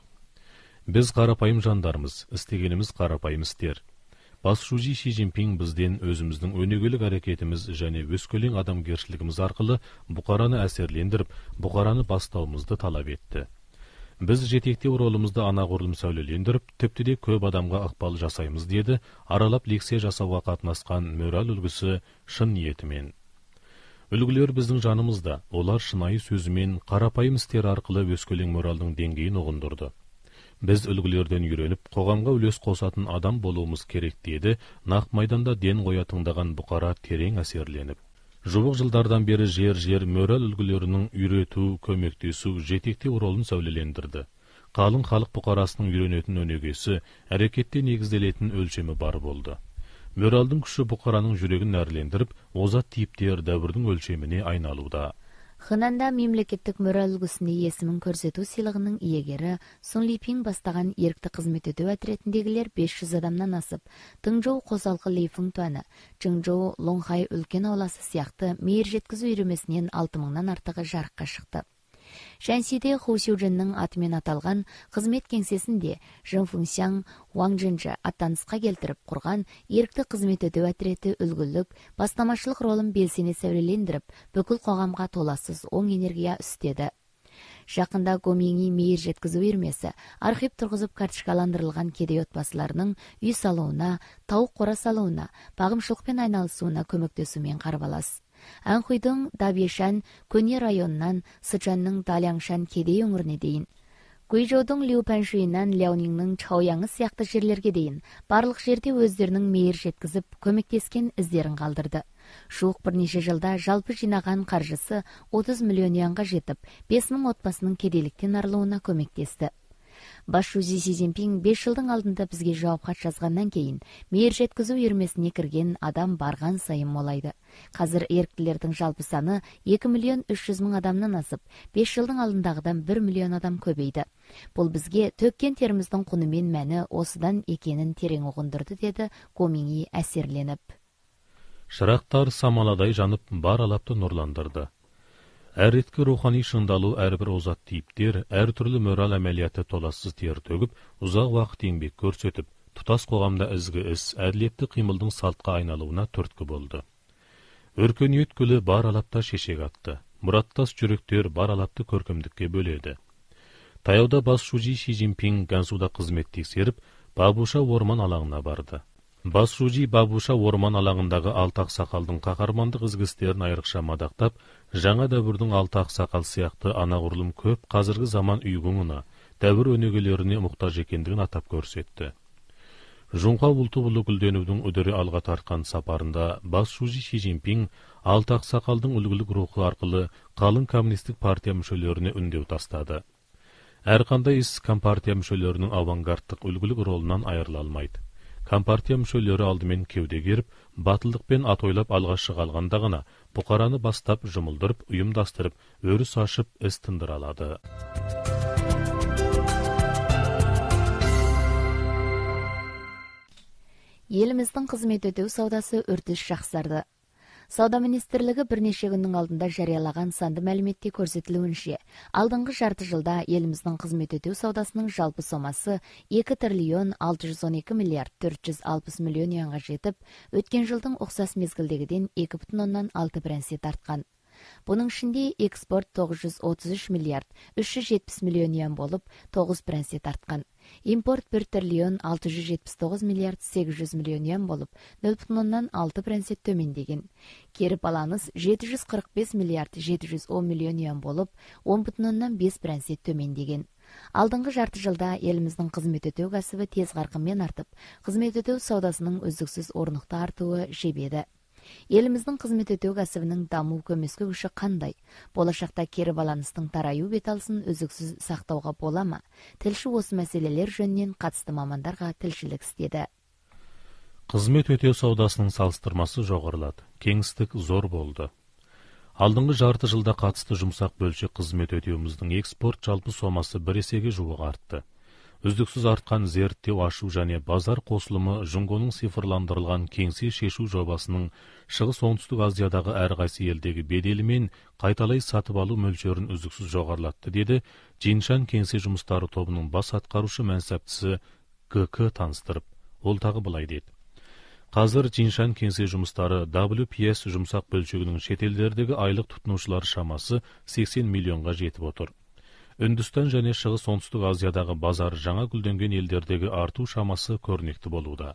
Біз қарапайым жандармыз, істегеніміз қарапайым істер. Басшужи Ши Цзиньпин бізден өзіміздің өнегелік әрекетіміз және өскелең адамгершілігіміз арқылы Бұқараны әсерлендіріп, Бұқараны бастауымызды талап етті. Біз жетектеу ролымызды анағұрлым сәулелендіріп, тіпті де көп адамға ықпал жасаймыз деді, аралап лекция жасауға қатынасқан мөрал үлгісі шын ниетімен. Үлгілер біздің жанымызда, олар шынайы сөзімен, қарапайым істер арқылы өскелең мөралдың деңгейін ұғындырды. Біз үлгілерден үйреніп, қоғамға үлес қосатын адам болуымыз керек деді, нақ майданда ден қоя тыңдаған Бұқара терең әсерленіп. Жуық жылдардан бері жер-жер мөрал үлгілерінің үйрету, көмектесу, жетектеу ролын сәулелендірді. Қалың халық Бұқарасының үйренетін өнегесі, әрекетте негізделетін өлшемі бар болды. Мөралдың күші Бұқараның жүрегін нәрлендіріп, озат типтер дәуірдің өлшеміне айналуда.
Хынанда мемлекеттік мөрал үлгісіне есімін көрсету сыйлығының иегері Сун Липин бастаған ерікті қызмет ету әтіретіндегілер бес жүз адамнан асып, Тыңжоу қосалқы Лейфің туаны, Чыңжоу Лоңхай үлкен ауласы сияқты мейір жеткізу үйірмесінен алты мыңнан артығы жарыққа шықты. Шәнсиде Ху Сюжиннің атымен аталған қызмет кеңсесінде Жын Фыңсяң Уаң Жинжі аттанысқа келтіріп құрған ерікті қызмет ету әтіреті үлгілік, бастамашылық ролын белсене сәулелендіріп, бүкіл қоғамға толассыз оң энергия үстеді. Жақында Гоминги мейір жеткізу үйірмесі архив тұрғызып карточкаландырылған кедей отбасыларының үй салуына, тауық қора салуына, бағымшылықпен айналысуына көмектесумен қарбалас. Әнхуйдың Дабешан көне районынан Сычанның Даляңшан кедей өңіріне дейін, Гуйжоудың Лиупаншуйынан Ляонingның Чаояңы сияқты жерлерге дейін барлық жерде өздерінің мейір жеткізіп, көмектескен іздерін қалдырды. Жуық бірнеше жылда жалпы жинаған қаржысы отыз миллион юанға жетіп, бес мың отбасының кедейліктен арылуына көмектесті. Басшужи Си Цзиньпин бес жылдың алдында бізге жауап хат жазғаннан кейін мейір жеткізу үйірмесіне кірген адам барған сайын молайды. Қазір еріктілердің жалпы саны екі миллион үш жүз мың адамнан асып, бес жылдың алдындағыдан бір миллион адам көбейді. Бұл бізге төккен теріміздің құны мен мәні осыдан екенін терең ұғындырды, деді Гоминги әсерленіп.
Шырақтар самаладай жанып, бар алапты нұрландырды. Әрреткі рухани шыңдалу әрбір озат типтер, әр түрлі мөрал әмәлияты толассыз тер төгіп, ұзақ уақыт еңбек көрсетіп, тұтас қоғамда ізгі іс, әділетті қимылдың салтқа айналуына түрткі болды. Өркениет гүлі бар алапта шешек атты, мұраттас жүректер бар алапты көркемдікке бөледі. Таяуда Басшужи Ши Цзиньпин Гансуда қызмет тексеріп, Бабуша орман алаңына барды. Басшужи Бабуша орман алаңындағы алты ақсақалдың қаһармандық ізгістерін айрықша мадақтап, жаңа дәуірдің алты ақсақал сияқты анағұрлым көп қазіргі заман үйгіңіна, дәуір өнегелеріне мұқтаж екендігін атап көрсетті. Жоңқа ұлты ұлы гүлденудің үдері алға тартқан сапарында Басшужи Ши Цзиньпин алты ақсақалдың үлгілік рухы арқылы қалың коммунистік партия мүшелеріне үндеу тастады. Әрқандай іс компартия мүшелерінің авангардтық үлгілік ролынан айырыла алмайды. Компартия мүшелері алдымен кеуде керіп, батылдықпен атойлап алға шыға алғанда ғана Бұқараны бастап жұмылдырып, ұйымдастырып, өріс ашып, іс тындыра алады.
Еліміздің қызмет өтеу саудасы үрдіс жақсарды. Сауда министрлігі бірнеше күннің алдында жариялаған санды мәліметте көрсетілуінше, алдыңғы жарты жылда еліміздің қызмет өтеу саудасының жалпы сомасы екі триллион алты жүз он екі миллиард төрт жүз алпыс миллион юанға жетіп, өткен жылдың ұқсас мезгілдегіден екі бүтін оннан алты есе артқан. Бұның ішінде экспорт тогуз жүз отуз үч миллиард үч жүз жетимиш миллион юан болып, тогуз процент артқан. Импорт бир триллион алты жүз жетимиш тогуз миллиард сегиз жүз миллион юан болып, нөл бүтүн ондон алты процент төмендеген. Кері баланыс жети жүз кырк беш миллиард жети жүз он миллион юан болып, он бүтүн ондон беш процент төмендеген. Алдыңғы жарты жылда еліміздің қызмет өтеу кәсібі тез қарқынмен артып, қызмет өтеу саудасының үздіксіз орнықты артуы жебеді. Еліміздің қызмет өтеу кәсібінің даму көмескі күші қандай? Болашақта кері баланыстың тараю беталысын үздіксіз сақтауға бола ма? Тілші осы мәселелер жөнінен қатысты мамандарға тілшілік істеді.
Қызмет өтеу саудасының салыстырмасы жоғарылады, кеңістік зор болды. Алдыңғы жарты жылда қатысты жұмсақ бөлшек қызмет өтеуіміздің экспорт жалпы сомасы бір есеге жуық артты. Үздіксіз артқан зерттеу ашу және базар қосылымы Жұңғоның цифрландырылған кеңсе шешу жобасының Шығыс Оңтүстік Азиядағы әрқайсы елдегі беделі мен қайталай сатып алу мөлшерін үздіксіз жоғарылатты, деді Джиншан кеңсе жұмыстары тобының бас атқарушы мәнсаптысы Г К таныстырып. Ол тағы былай деді: Қазір Джиншан кеңсе жұмыстары дабл ю пи эс жұмсақ бөлшегінің шетелдердегі айлық тұтынушылар шамасы сексен миллионға жетіп отыр. Үндістан және Шығыс Оңтүстік Азиядағы базар жаңа гүлденген елдердегі арту шамасы көрнекті болуда.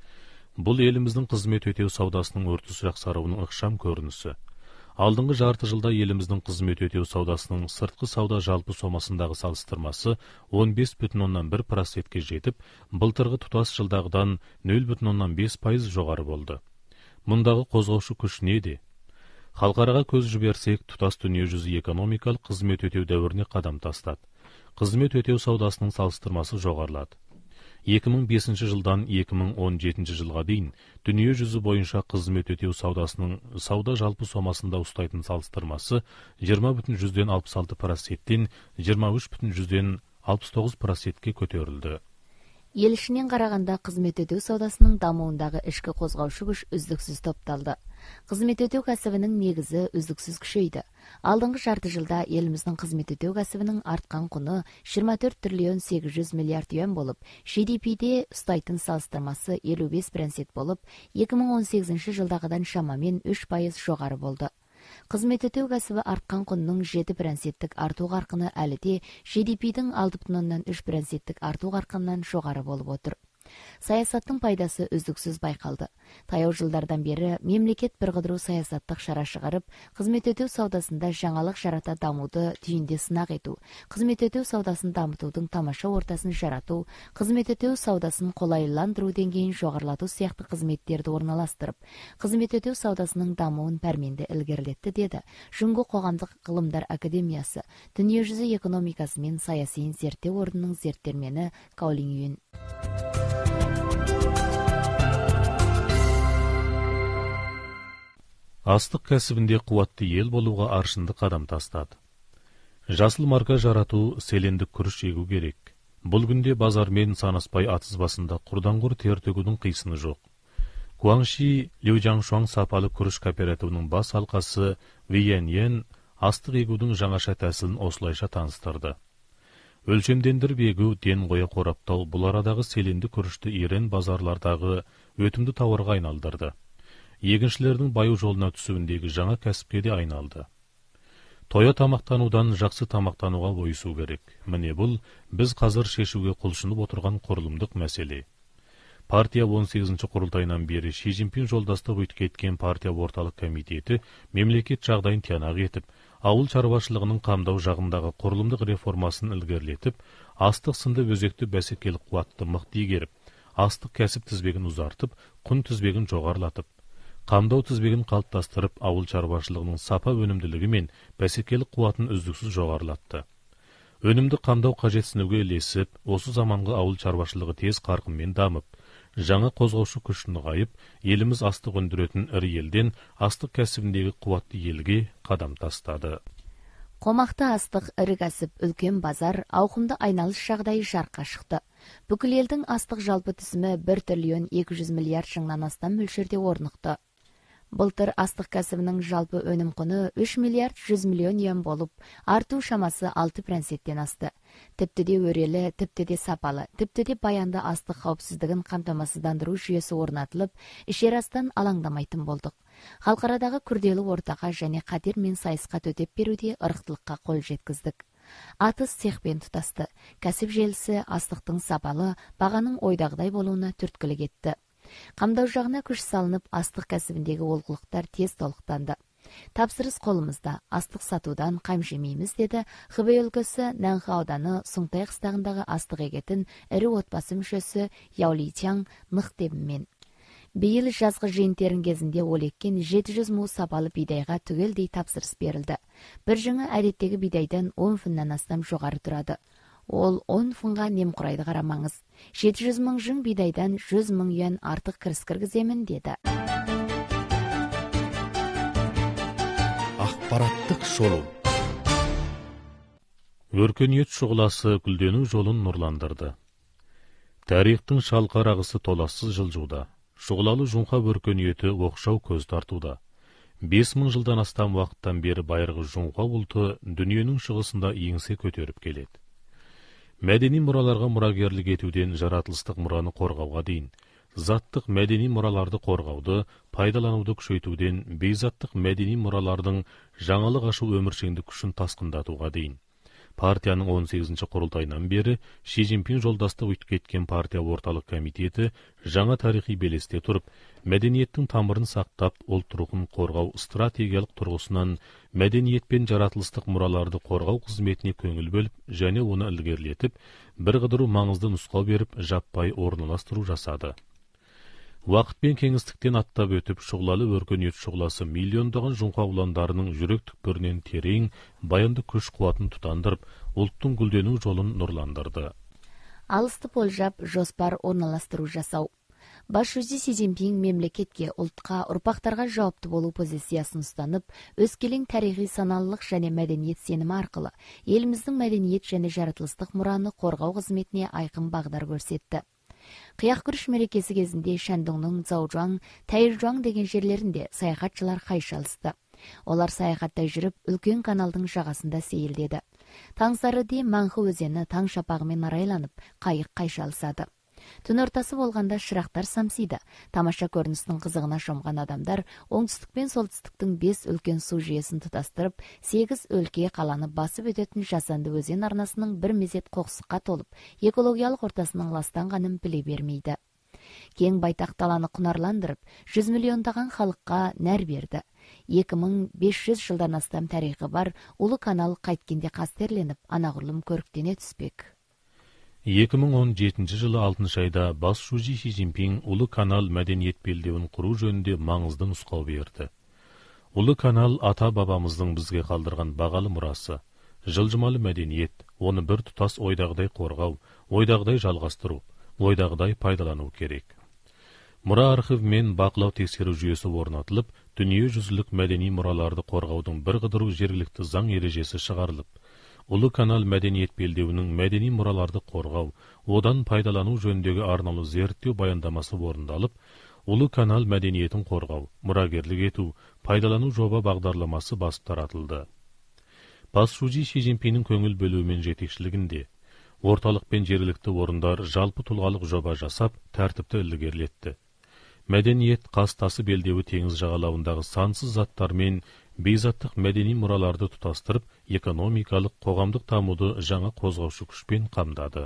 Бұл еліміздің қызмет өтеу саудасының үрдіс жақсаруының ықшам көрінісі. Алдыңғы жарты жылда еліміздің қызмет өтеу саудасының сыртқы сауда жалпы сомасындағы салыстырмасы он бес бүтін оннан бір процентке жетіп, былтырғы тұтас жылдағыдан нөл бүтін оннан бес пайыз жоғары болды. Мұндағы қозғаушы күш неде? Халықараға көз жіберсек, тұтас дүниежүзі экономикалық қызмет өтеу дәуіріне қадам тастады. Қызмет өтеу саудасының салыстырмасы жоғарылады. екі мың бесінші жылдан екі мың он жетінші жылға дейін дүние жүзі бойынша қызмет өтеу саудасының сауда жалпы сомасында ұстайтын салыстырмасы жиырма бүтін жүзден алпыс алты проценттен жиырма үш бүтін жүзден алпыс тоғыз процентке көтерілді.
Ел ішінен қарағанда қызмет өтеу саудасының дамуындағы ішкі қозғаушы күш үздіксіз топталды. Қызмет өтеу кәсібінің негізі үздіксіз күшейді. Алдыңғы жарты жылда еліміздің қызмет өтеу кәсібінің артқан құны жиырма төрт триллион сегіз жүз миллиард юан болып, Ж Д П-де ұстайтын салыстырмасы елу бес процент болып, екі мың он сегізінші жылдағыдан шамамен үш пайыз жоғары болды. Қызмет өтеу кәсібі артқан құнның жеті проценттік арту қарқыны әлі де Ж Д П-дің алты бүтін оннан үш проценттік арту қарқынынан жоғары болып отыр. Саясаттың пайдасы үздіксіз байқалды. Таяу жылдардан бері мемлекет бірқыдыру саясаттық шара шығарып, қызмет өтеу саудасында жаңалық жарата дамуды түйінде сынақ ету, қызмет өтеу саудасын дамытудың тамаша ортасын жарату, қызмет өтеу саудасын қолайландыру деңгейін жоғарылату сияқты қызметтерді орналастырып, қызмет өтеу саудасының дамуын пәрменді ілгерілетті, деді Жұңго қоғамдық ғылымдар академиясы дүниежүзі экономикасы мен саяси зерттеу орнының зерттермені Каолин Юн.
Астық кәсібінде қуатты ел болуға аршынды қадам тастады. Жасыл марка жарату, селендік күріш егу керек. Бұл күнде базармен санаспай атыз басында құрдан-құр тер төгудің қисыны жоқ. Гуаңши Леужаңшуан сапалы күріш кооперативінің бас алқасы Вияньен астық егудің жаңаша тәсілін осылайша таныстырды. Өлшемдендіріп егу, ден қоя қораптау бұл арадағы селенді күрішті ерен базарлардағы өтімді тауарға айналдырды. Егіншілердің баю жолына түсуіндегі жаңа кәсіпке де айналды. Тоя тамақтанудан жақсы тамақтануға ойысу керек. Міне бұл біз қазір шешуге құлшынып отырған құрылымдық мәселе. Партия он сегізінші құрылтайынан бері Ши Цзиньпин жолдастық өткеткен партия орталық комитеті мемлекет жағдайын тиянақ етіп, ауыл шаруашылығының қамдау жағындағы құрылымдық реформасын ілгерілетіп, астық сынды өзекті бәсекелік қуатты мықты игеріп, астық кәсіп тізбегін ұзартып, құн тізбегін жоғарлатып, қамдау тізбегін қалыптастырып, ауыл шаруашылығының сапа өнімділігі мен бәсекелік қуатын үздіксіз жоғарылатты. Өнімді қамдау қажетсінуге ілесіп, осы заманғы ауыл шаруашылығы тез қарқынмен дамып, жаңа қозғаушы күш нығайып, еліміз астық өндіретін ірі елден астық кәсібіндегі қуатты елге қадам тастады.
Қомақты астық ірі кәсіп, үлкен базар, ауқымды айналыс жағдайы жарққа шықты. Бүкіл елдің астық жалпы түсімі бір триллион екі жүз миллиард шыңнан астам мөлшерде орнықты. Былтыр астық кәсібінің жалпы өнім құны үш миллиард жүз миллион юан болып, арту шамасы алты проценттен асты. Тіпті де өрелі, тіпті де сапалы, тіпті де баянды астық қауіпсіздігін қамтамасыздандыру жүйесі орнатылып, ішер астан алаңдамайтын болдық. Халқарадагы күрделүү ортага және кадир мен сайыска төтеп берүүде ырыктылыкка кол жеткиздик. Атыс цехпен тутасты. Кәсіп желісі астықтың сапалы, бағаның ойдағыдай болуына түрткілік етті. Қамдау жағына күш салынып, астық кәсібіндегі олқылықтар тез толықтанды. Тапсырыс қолымызда, астық сатудан қам жемейміз, деді Хыбей өлкөсі Нанха ауданы Суңтай қыстағындағы астық егетін ірі отбасы мүшесі Яуличаң Нықтебімен. Биыл жазғы жиын-терін кезінде ол еккен жеті жүз му сапалы бидайға түгелдей тапсырыс берілді. Бір жыңы әдеттегі бидайдан он фуннан астам жоғары тұрады. Ол он фунға немқұрайды қарамаңыз. жеті жүз мың жың бидайдан жүз мың юан артық кіріс кіргіземін, деді.
Ақпараттық шолу.
Өркениет шұғыласы гүлдену жолын нұрландырды. Тарихтың шалқар ағысы толассыз жылжуда. Шұғылалы Жунха өркениеті оқшау көз тартуда. бес мың жылдан астам уақыттан бері байырғы Жунха бұлты дүниенің шығысында еңсе көтеріп келеді. Мәдени мұраларға мұрагерлік етуден жаратылыстық мұраны қорғауға дейін, заттық мәдени мұраларды қорғауды, пайдалануды күшейтуден бейзаттық мәдени мұралардың жаңалық ашу өміршеңдік күшін тасқындатуға дейін. Партияның он сегізінші құрылтайынан бері Ши Цзиньпин жолдастық үйтіп кеткен партия орталық комитеті жаңа тарихи белесте тұрып, мәдениеттің тамырын сақтап, ұлт рухын қорғау стратегиялық тұрғысынан мәдениет пен жаратылыстық мұраларды қорғау қызметіне көңіл бөліп, және оны ілгерілетіп, бір қыдыру маңызды нұсқау беріп, жаппай орналастыру жасады. Уақыт пен кеңістіктен аттап өтіп, шұғылалы өркениет шұғыласы миллиондаған Жунха ұландарының жүрек түкпірінен терең, баянды күш қуатын тұтандырып, ұлттың гүлдену жолын нұрландырды.
Алысты болжап, жоспар орналастыру жасау. Баш жүзі Си Цзиньпин мемлекетке, ұлтқа, ұрпақтарға жауапты болу позициясын ұстанып, өскелең тарихи саналылық және мәдениет сенімі арқылы еліміздің мәдениет және жаратылыстық мұраны қорғау қызметіне айқын бағдар көрсетті. Қияқ күріш мерекесі кезінде Шандоңның Цаожуан, Тайжуан деген жерлерінде саяхатшылар қайшалысты. Олар саяхаттай жүріп, үлкен каналдың жағасында сейілдеді. Таңсарыде Манхы өзені таң шапағымен арайланып, қайық қайшалысады. Түн ортасы болғанда шырақтар самсиды. Тамаша көріністің қызығына шомған адамдар оңтүстік пен солтүстіктің бес үлкен су жүйесін тұтастырып, сегіз өлке қаланы басып өтетін жасанды өзен арнасының бір мезет қоқсыққа толып, экологиялық ортасының ластанғанын біле бермейді. Кең байтақ даланы құнарландырып, жүз миллиондаған халыққа нәр берді. екі мың бес жүз жылдан астам тарихы бар Улы канал қайткенде қастерленіп, анағұрлым көріктене түспек.
екі мың он жетінші жылы алтыншы айда бас шужи Ши Цзиньпин Улы канал мәдениет белдеуін құру жөнінде маңызды нұсқау берді. Улы канал ата-бабамыздың бізге қалдырған бағалы мұрасы. Жылжымалы мәдениет, оны бір тұтас ойдағыдай қорғау, ойдағыдай жалғастыру, ойдағыдай пайдалану керек. Мұра архив мен бақылау тексеру жүйесі орнатылып, дүние жүзілік мәдени мұраларды қорғаудың бір қыдыру жергілікті заң ережесі шығарылып, Улы канал мәдениет белдеуінің мәдени мұраларды қорғау, одан пайдалану жөніндегі арнаулы зерттеу баяндамасы орындалып, Улы канал мәдениетін қорғау, мұрагерлік ету, пайдалану жоба бағдарламасы басып таратылды. Бас шужи Ши Цзиньпиннің көңіл бөлуімен жетекшілігінде орталық пен жергілікті орындар жалпы тұлғалық жоба жасап, тәртіпті ілгерілетті. Мәдениет қастасы белдеуі теңіз жағалауындағы сансыз заттармен бейзаттық мәдени мұраларды тұтастырып, экономикалық, қоғамдық дамуды жаңа қозғаушы күшпен қамдады.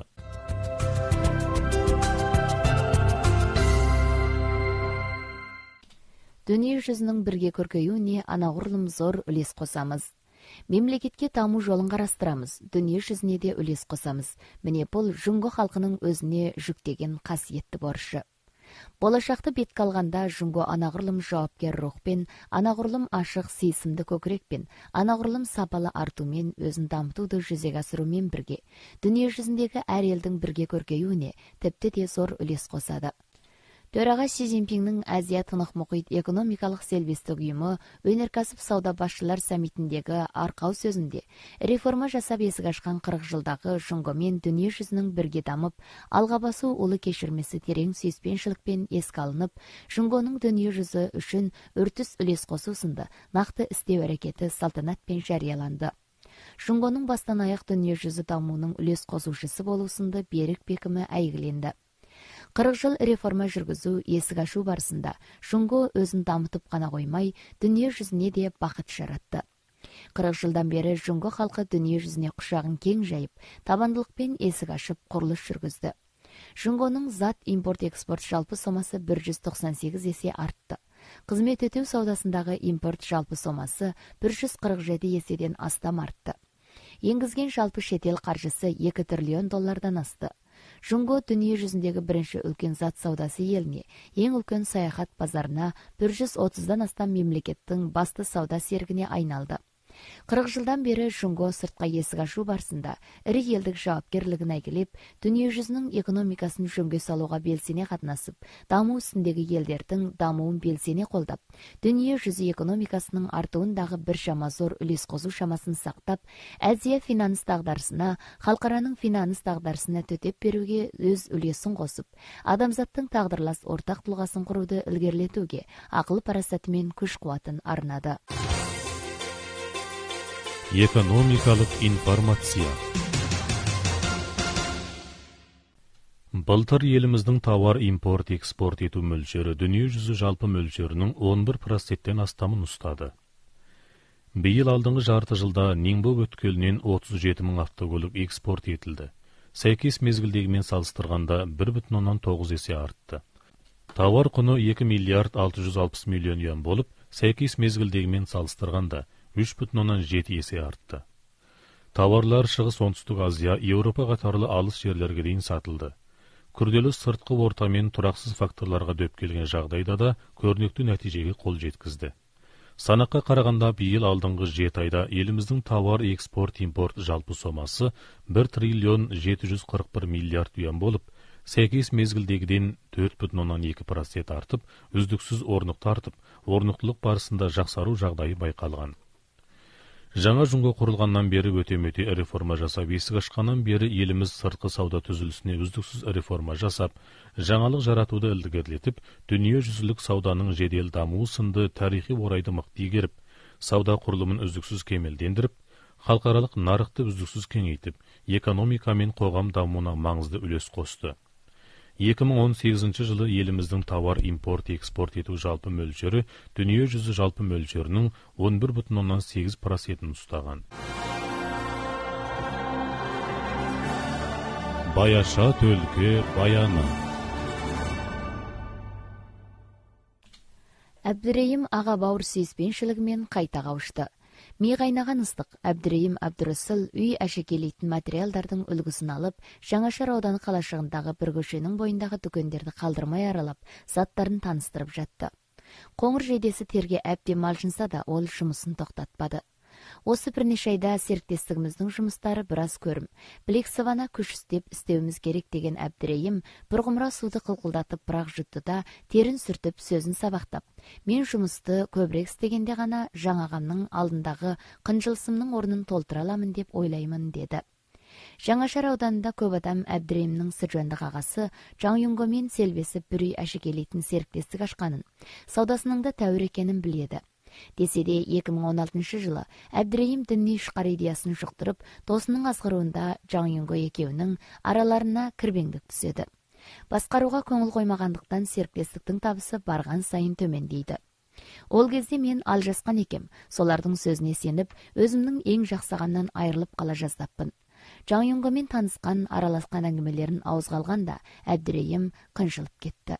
Дүние жүзінің бірге көркеюіне анағұрлым зор үлес қосамыз. Мемлекетке даму жолын қарастырамыз, дүние жүзіне де үлес қосамыз. Міне бұл Жунго халқының өзіне жүктеген қасиетті борышы. Болашақты бетке алғанда Жунго анағұрлым жауапкер рухпен, анағұрлым ашық сейсімді көкірекпен, анағұрлым сапалы артумен өзін дамытуды жүзеге асырумен бірге, дүние жүзіндегі әр елдің бірге көркеюіне тіпті де зор үлес қосады. Төраға Си Цзиньпиннің Азия тынық мұхит экономикалық сервистік ұйымы өнеркәсіп сауда басшылар саммитіндегі арқау сөзінде реформа жасап есік ашқан қырық жылдағы Жунго мен дүние жүзінің бірге дамып, алға басу улы кешірмесі терең сүйіспеншілікпен еске алынып, Жунгоның дүние жүзі үшін үртіс үлес қосу сынды нақты істеу әрекеті салтанатпен жарияланды. Жунгоның бастан аяқ дүние жүзі дамуының үлес қосушысы болу сынды берік бекімі әйгіленді. кырк жыл реформа жүргүзүү эсик ачуу барысында Жунго өзүн дамытып гана коймой, дүйнө жүзүнө де бакыт жаратты. кырк жылдан бери Жунго халкы дүйнө жүзүнө кушагын кең жайып, табандылыкпен эсик ачып курулуш жүргүздү. Жунгонун зат импорт-экспорт жалпы сомасы бир жүз токсон сегиз эсе артты. Кызмет өтүү саудасындагы импорт жалпы сомасы бир жүз кырк жети эседен астам артты. Энгизген жалпы шет эл каржысы эки триллион доллардан асты. Жунго дүйнө жүзүндөгү биринчи үлкен зат саудасы элине, эң үлкен саякат базарына, бир жүз отуздан астам мемлекеттин басты сауда серигине айналды. кырк жылдан бери Жунго сыртка эсик ачуу барысында ири элдик жоопкерлигин айгилеп, дүйнө жүзүнүн экономикасын жөнгө салууга белсене катнашып, дамуу үстүндөгү элдердин дамуун белсене колдоп, дүйнө жүзү экономикасынын артуун дагы бир шама зор үлес косуу шамасын сактап, Азия финанс дагдарысына, халкаранын финанс дагдарысына төтөп берүүгө өз үлесин косуп, адамзаттын тагдырлас ортак тулгасын курууду илгерилетүүгө акыл парасаты менен күч кубатын арнады.
Экономикалык информация. Былтыр еліміздің товар импорт экспорт ету мөлшері дүние жүзі жалпы мөлшерінің он бир проценттен астамын ұстады. Бейіл алдыңғы жарты жылда Ниңбо өткелінен отуз жети миң автокөлік экспорт етілді. Сәйкес мезгілдегімен салыстырғанда бір бүтін оннан тогуз есе артты. Товар құны эки миллиард алты жүз алпыс миллион юан болып, сәйкес мезгілдегімен салыстырғанда үч бүтүн оннан жети эсе артты. Товарлар Шығыс Оңтүстік Азия, Еуропа катарлы алыс жерлерге дейин сатылды. Күрделі сыртқы орта мен тураксыз факторларға дөп келген жағдайда да көрнөктүү нәтижеге қол жеткізді. Санаққа қарағанда бийыл алдыңғы жети айда еліміздің товар экспорт импорт жалпы сомасы бир триллион жети жүз кырк бир миллиард юан болып, сәйкес мезгілдегіден төрт бүтүн оннан эки процент артып, үздіксіз орнық тартып, орнықтылық барысында жақсару жағдайы байқалған. Жаңа Жунго құрылғаннан бері өте-мөте реформа жасап, есік ашқаннан бері еліміз сыртқы сауда түзілісіне үздіксіз реформа жасап, жаңалық жаратуды ілгерілетіп, дүние жүзілік сауданың жедел дамуы сынды тарихи орайды мықты игеріп, сауда құрылымын үздіксіз кемелдендіріп, халықаралық нарықты үздіксіз кеңейтіп, экономика мен қоғам дамуына маңызды үлес қосты. эки миң он сегизинчи жылы еліміздің товар импорт экспорт ету жалпы мөлшері дүние жүзі жалпы мөлшерінің он бир бүтүн оннан сегиз процентін ұстаған. Баяша төлкө баяны.
Абдырайым ага бауыр сүйіспеншілігімен қайта кауышты. Ми кайнаган ыстык Абдырайым Абдырысыл үй әшекелейтін материалдардың үлгісін алып, Жаңашар ауданы калашыгындагы бир көшөнүн боюндагы дүкөндөрдү калдырмай аралап, заттарын таныстырып жатты. Коңур жейдеси терге әбден малжынса да, ол жұмысын токтатпады. Осы бир нече айда серіктестігіміздің жұмыстары біраз көрім. Білек сыбана күш істеп істеуіміз керек деген Абдырайым бір құмыра суды қылқылдатып бірақ жұтты да терін сүртіп сөзін сабақтап. Мен жұмысты көбірек істегенде ғана жаңағамның алдындағы қынжылсымның орнын толтыра аламын деп ойлаймын деді. Жаңашар ауданында көп адам Абдырайымның сыржуандык агасы Жаңюнго мен селбесіп бір үй әшекелейтін серіктестік ашқанын, саудасының да тәуір екенін біледі. Десе де эки миң он алтынчы жылы Абдырайым діни ишкар идеясын жұқтырып, досының азғыруында Жаңюнго екеуінің араларына кірбеңдік түседі. Басқаруға көңіл қоймағандықтан серіктестіктің табысы барған сайын төмендейді. Ол кезде мен алжасқан екем, солардың сөзіне сеніп, өзімнің ең жақсағаннан айырылып қала жаздаппын. Жаңюнгомен танысқан, араласқан әңгімелерін ауызға алғанда Абдырайым қынжылып кетті.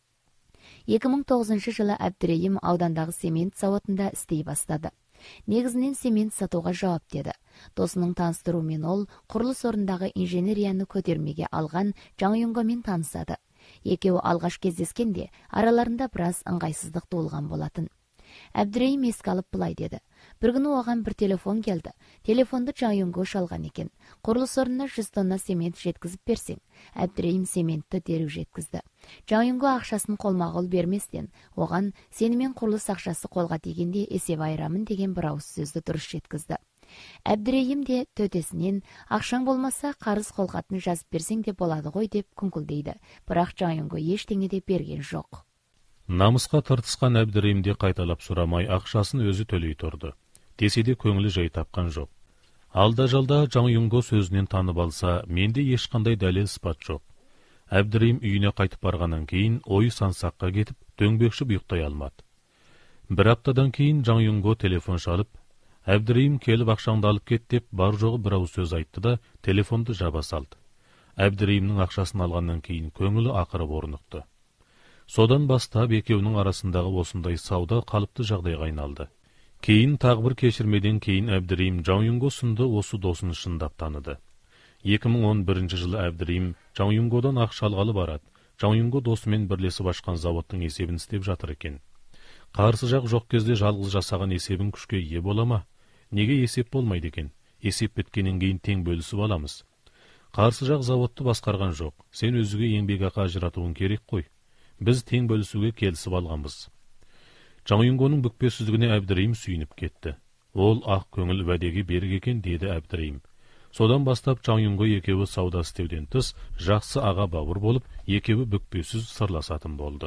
эки миң тогузунчу жылы Абдырайым аудандағы цемент заводында істей бастады. Негізінен цемент сатуға жауап деді. Досының таныстыруымен ол құрылыс орындағы инженерияны көтермеге алған Жаңюнгомен танысады. Екеуі алғаш кездескенде араларында біраз ыңғайсыздық туылған болатын. Абдырайым еске алып былай деді. Бір күні оған бір телефон келді. Телефонды Жаңюнго шалған екен. Құрылыс орнына жүз тонна цемент жеткізіп берсең. Абдырайым цементті дереу жеткізді. Жаңюнго ақшасын қолма-қол берместен, оған сенімен құрылыс ақшасы қолға тигенде есеп айырамын деген бір ауыз сөзді дұрыс жеткізді. Абдырайым де төтесінен ақшаң болмаса қарыз қолхатын жазып берсең де болады ғой деп күңкілдейді. Бірақ Жаңюнго ештеңе де берген жоқ.
Намысқа тартысқан Абдырайымде қайталап сұрамай ақшасын өзі төлей тұрды. Десе де көңілі жай тапқан жоқ. Алда жалда Жаңюнго сөзінен танып алса, менде ешқандай дәлел сыпат жоқ. Әбдірейім үйіне қайтып барғаннан кейін ойы сансаққа кетіп, дөңбекшіп ұйықтай алмады. Бір аптадан кейін Жан Юнго телефон шалып, Әбдірейім келіп ақшаңды алып кет деп бар жоғы бір ауыз сөз айтты да телефонды жаба салды. Әбдірейімнің ақшасын алғаннан кейін көңілі ақырып орнықты. Содан бастап екеуінің арасындағы осындай сауда қалыпты жағдайға айналды. Кейін тағы бір кешірмеден кейін Әбдірейім Жан Юнго сынды осы досын шындап таныды. екі мың он бірінші жылы Әбдірейім Жан Юнгодан ақша алғалы барады. Жан Юнго досымен бірлесіп ашқан заводтың есебін істеп жатыр екен. Қарсы жақ жоқ кезде жалғыз жасаған есебін күшке ие бола ма? Неге есеп болмайды екен? Есеп біткеннен кейін тең бөлісіп аламыз. Қарсы жақ заводты басқарған жоқ. Сен өзіге еңбекақы ажыратуың керек қой. Біз тең бөлісуге келісіп алғанбыз. Жан Юнгоның бүкпесіздігіне Әбдірейім сүйініп кетті. Ол ақ көңіл уәдеге берік екен, деді Әбдірейім. Содан бастап Жан Юнго екеуі сауда істеуден тыс жақсы аға бауыр болып, екеуі бүкпесіз сырласатын болды.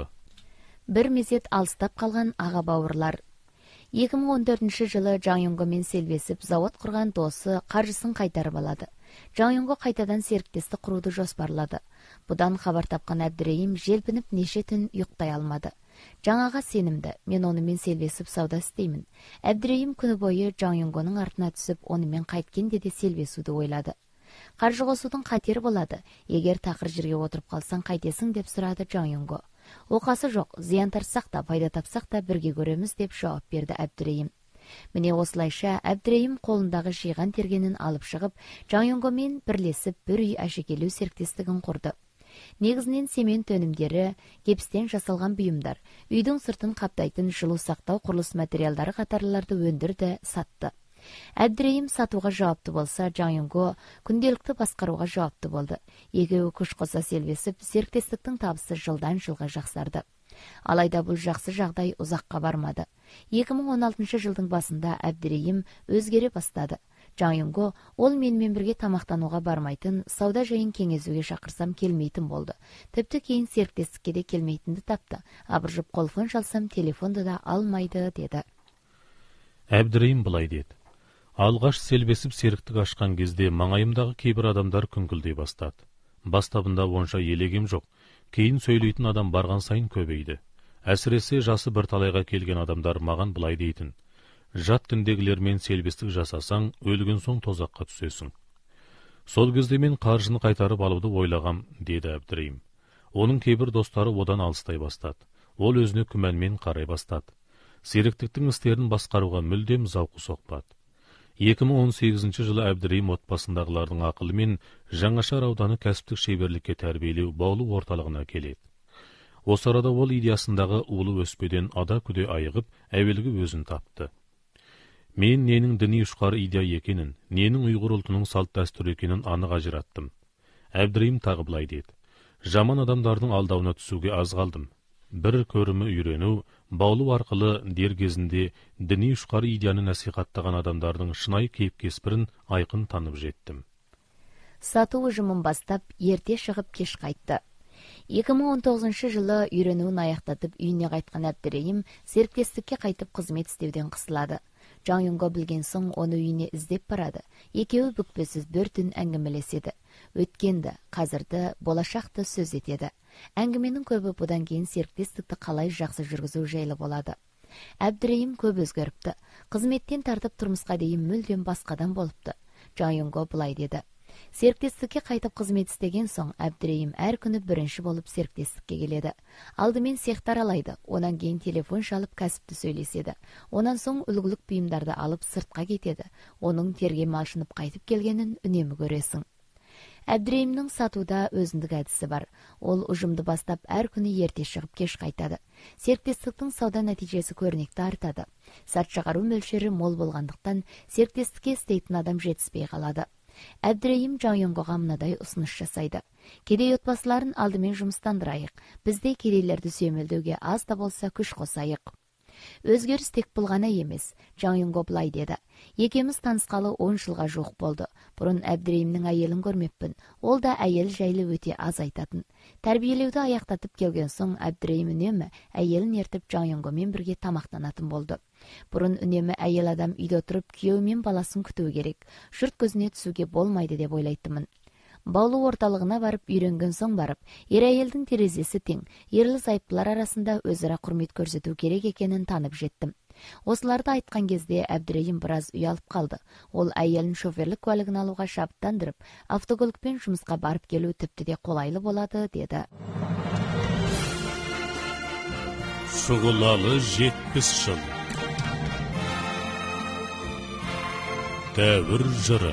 Бір мезет алыстап қалған аға бауырлар. екі мың он төртінші жылы Жан Юнгомен селбесіп завод құрған досы қаржысын қайтарып алады. Жан Юнго қайтадан серіктестік құруды жоспарлады. Бұдан хабар тапқан Әбдірейім желпініп неше түн ұйықтай алмады. Жаңаға сенімді, мен онымен селбесіп сауда істеймін. Әбдірейім күні бойы Жан Юнгоның артына түсіп, онымен қайткенде де селбесуді ойлады. Қаржы қосудың қатері болады, егер тақыр жерге отырып қалсаң қайтесің деп сұрады Жан Юнго. Оқасы жоқ, зиян тартсақ та, пайда тапсақ та бірге көреміз деп жауап берді Әбдірейім. Міне осылайша Әбдірейім қолындағы жиған тергенін алып шығып, Жан Юнгомен бірлесіп бір үй әшекейлеу серіктестігін құрды. Негізінен семент өнімдері, гипстен жасалған бұйымдар, үйдің сыртын қаптайтын жылу сақтау құрылыс материалдары қатарларды өндірді, сатты. Әбдірейім сатуға жауапты болса, Жан Юнго күнделікті басқаруға жауапты болды. Екеуі күш қоса селбесіп, серіктестіктің табысы жылдан жылға жақсарды. Алайда бұл жақсы жағдай ұзаққа бармады. екі мың он алтыншы жылдың басында Әбдірейім өзгере бастады. Жан Юнго ол менімен бірге тамақтануға бармайтын, сауда жайын кеңесуге шақырсам келмейтін болды. Тіпті кейін серіктестікке де келмейтінді тапты. Абыржып қолфон шалсам телефонды да алмайды, деді.
Әбдірейім былай деді. Алғаш селбесіп серіктік ашқан кезде маңайымдағы кейбір адамдар күңкілдей бастады. Бастабында онша елегем жоқ. Кейін сөйлейтін адам барған сайын көбейді. Әсіресе жасы бір талайға келген адамдар маған былай дейтін. Жат діндегілермен селбестік жасасаң, өлген соң тозаққа түсесің. Сол кезде мен қаржыны қайтарып алуды ойлағам, деді Әбдірейім. Оның кейбір достары одан алыстай бастады. Ол өзіне күмәнмен қарай бастады. Серіктіктің істерін басқаруға мүлдем зауқы соқпады. екі мың он сегізінші жылы Әбдірейім отбасындағылардың ақылымен Жаңашар ауданы кәсіптік шеберлікке тәрбиелеу баулу орталығына келеді. Осы арада ол идеясындағы улы өспеден ада күде айығып, әуелгі өзін тапты. Мен ненің діни ұшқары идея екенін, ненің ұйғыр ұлтының салт дәстүр екенін анық ажыраттым. Әбдірейім тағы былай деді. Жаман адамдардың алдауына түсуге аз қалдым. Бір көрімі үйрену, баулу арқылы дер кезінде діни ұшқары идеяны насихаттаған адамдардың шынайы кейіп-кеспірін айқын танып жеттім.
Сату ұжымын бастап, ерте шығып кеш қайтты. екі мың он тоғызыншы жылы үйренуін аяқтатып үйіне қайтқан Әбдірейім серіктестікке қайтып қызмет істеуден қысылады. Жан Юнго білген соң оны үйіне іздеп барады. Екеуі бүкпесіз бір түн әңгімелеседі. Өткенді, қазірді, болашақты сөз етеді. Әңгіменің көбі бұдан кейін серіктестікті қалай жақсы жүргізу жайлы болады. Әбдірейім көп өзгеріпті. Қызметтен тартып тұрмысқа дейін мүлдем басқадан болыпты. Жан Юнго былай деді. Серіктестікке қайтып қызмет істеген соң Әбдірейім әр күні бірінші болып серіктестікке келеді. Алдымен цехтар алайды, онан кейін телефон шалып кәсіпті сөйлеседі. Онан соң үлгілік бұйымдарды алып сыртқа кетеді. Оның терге малшынып қайтып келгенін үнемі көресің. Әбдірейімнің сатуда өзіндік әдісі бар. Ол ұжымды бастап әр күні ерте шығып кеш қайтады. Серіктестіктің сауда нәтижесі көрнекті артады. Сат шығару мөлшері мол болғандықтан серіктестікке істейтін адам жетіспей қалады. Әбдірейім Жан Юнгоға мынадай ұсыныс жасайды. Кедей отбасыларын алдымен жұмыстандырайық. Бізде кедейлерді сүйемелдеуге аз да болса күш қосайық. Өзгеріс тек болғана емес, Жан Юнго былай деді. Екеміз танысқалы он жылға жоқ болды. Бұрын Әбдірейімнің әйелін көрмеппін. Ол да әйел жайлы өте аз айтатын. Тәрбиелеуді аяқтатып келген соң Әбдірейім үнемі әйелін ертіп Жан Юнгомен бірге тамақтанатын болды. Бұрын үнемі әйел адам үйде отырып күйеуі мен баласын күтуі керек. Жұрт көзіне түсуге болмайды деп ойлайтынмын. Баулуу орталыгына барып үйрөнгөн соң барып, эр айылдын терезеси тең, ерлі зайыптылар арасында өзара курмет көрсөтүү керек экенин танып жеттим. Осыларды айткан кезде Абдырайым біраз уялып қалды. Ол әйелін шоферлік куәлігін алуға шабыттандырып, автокөлікпен жұмысқа барып келүү тіпті де қолайлы болады, деді.
Шұғылалы жетпіс жыл. Дәуір жыры.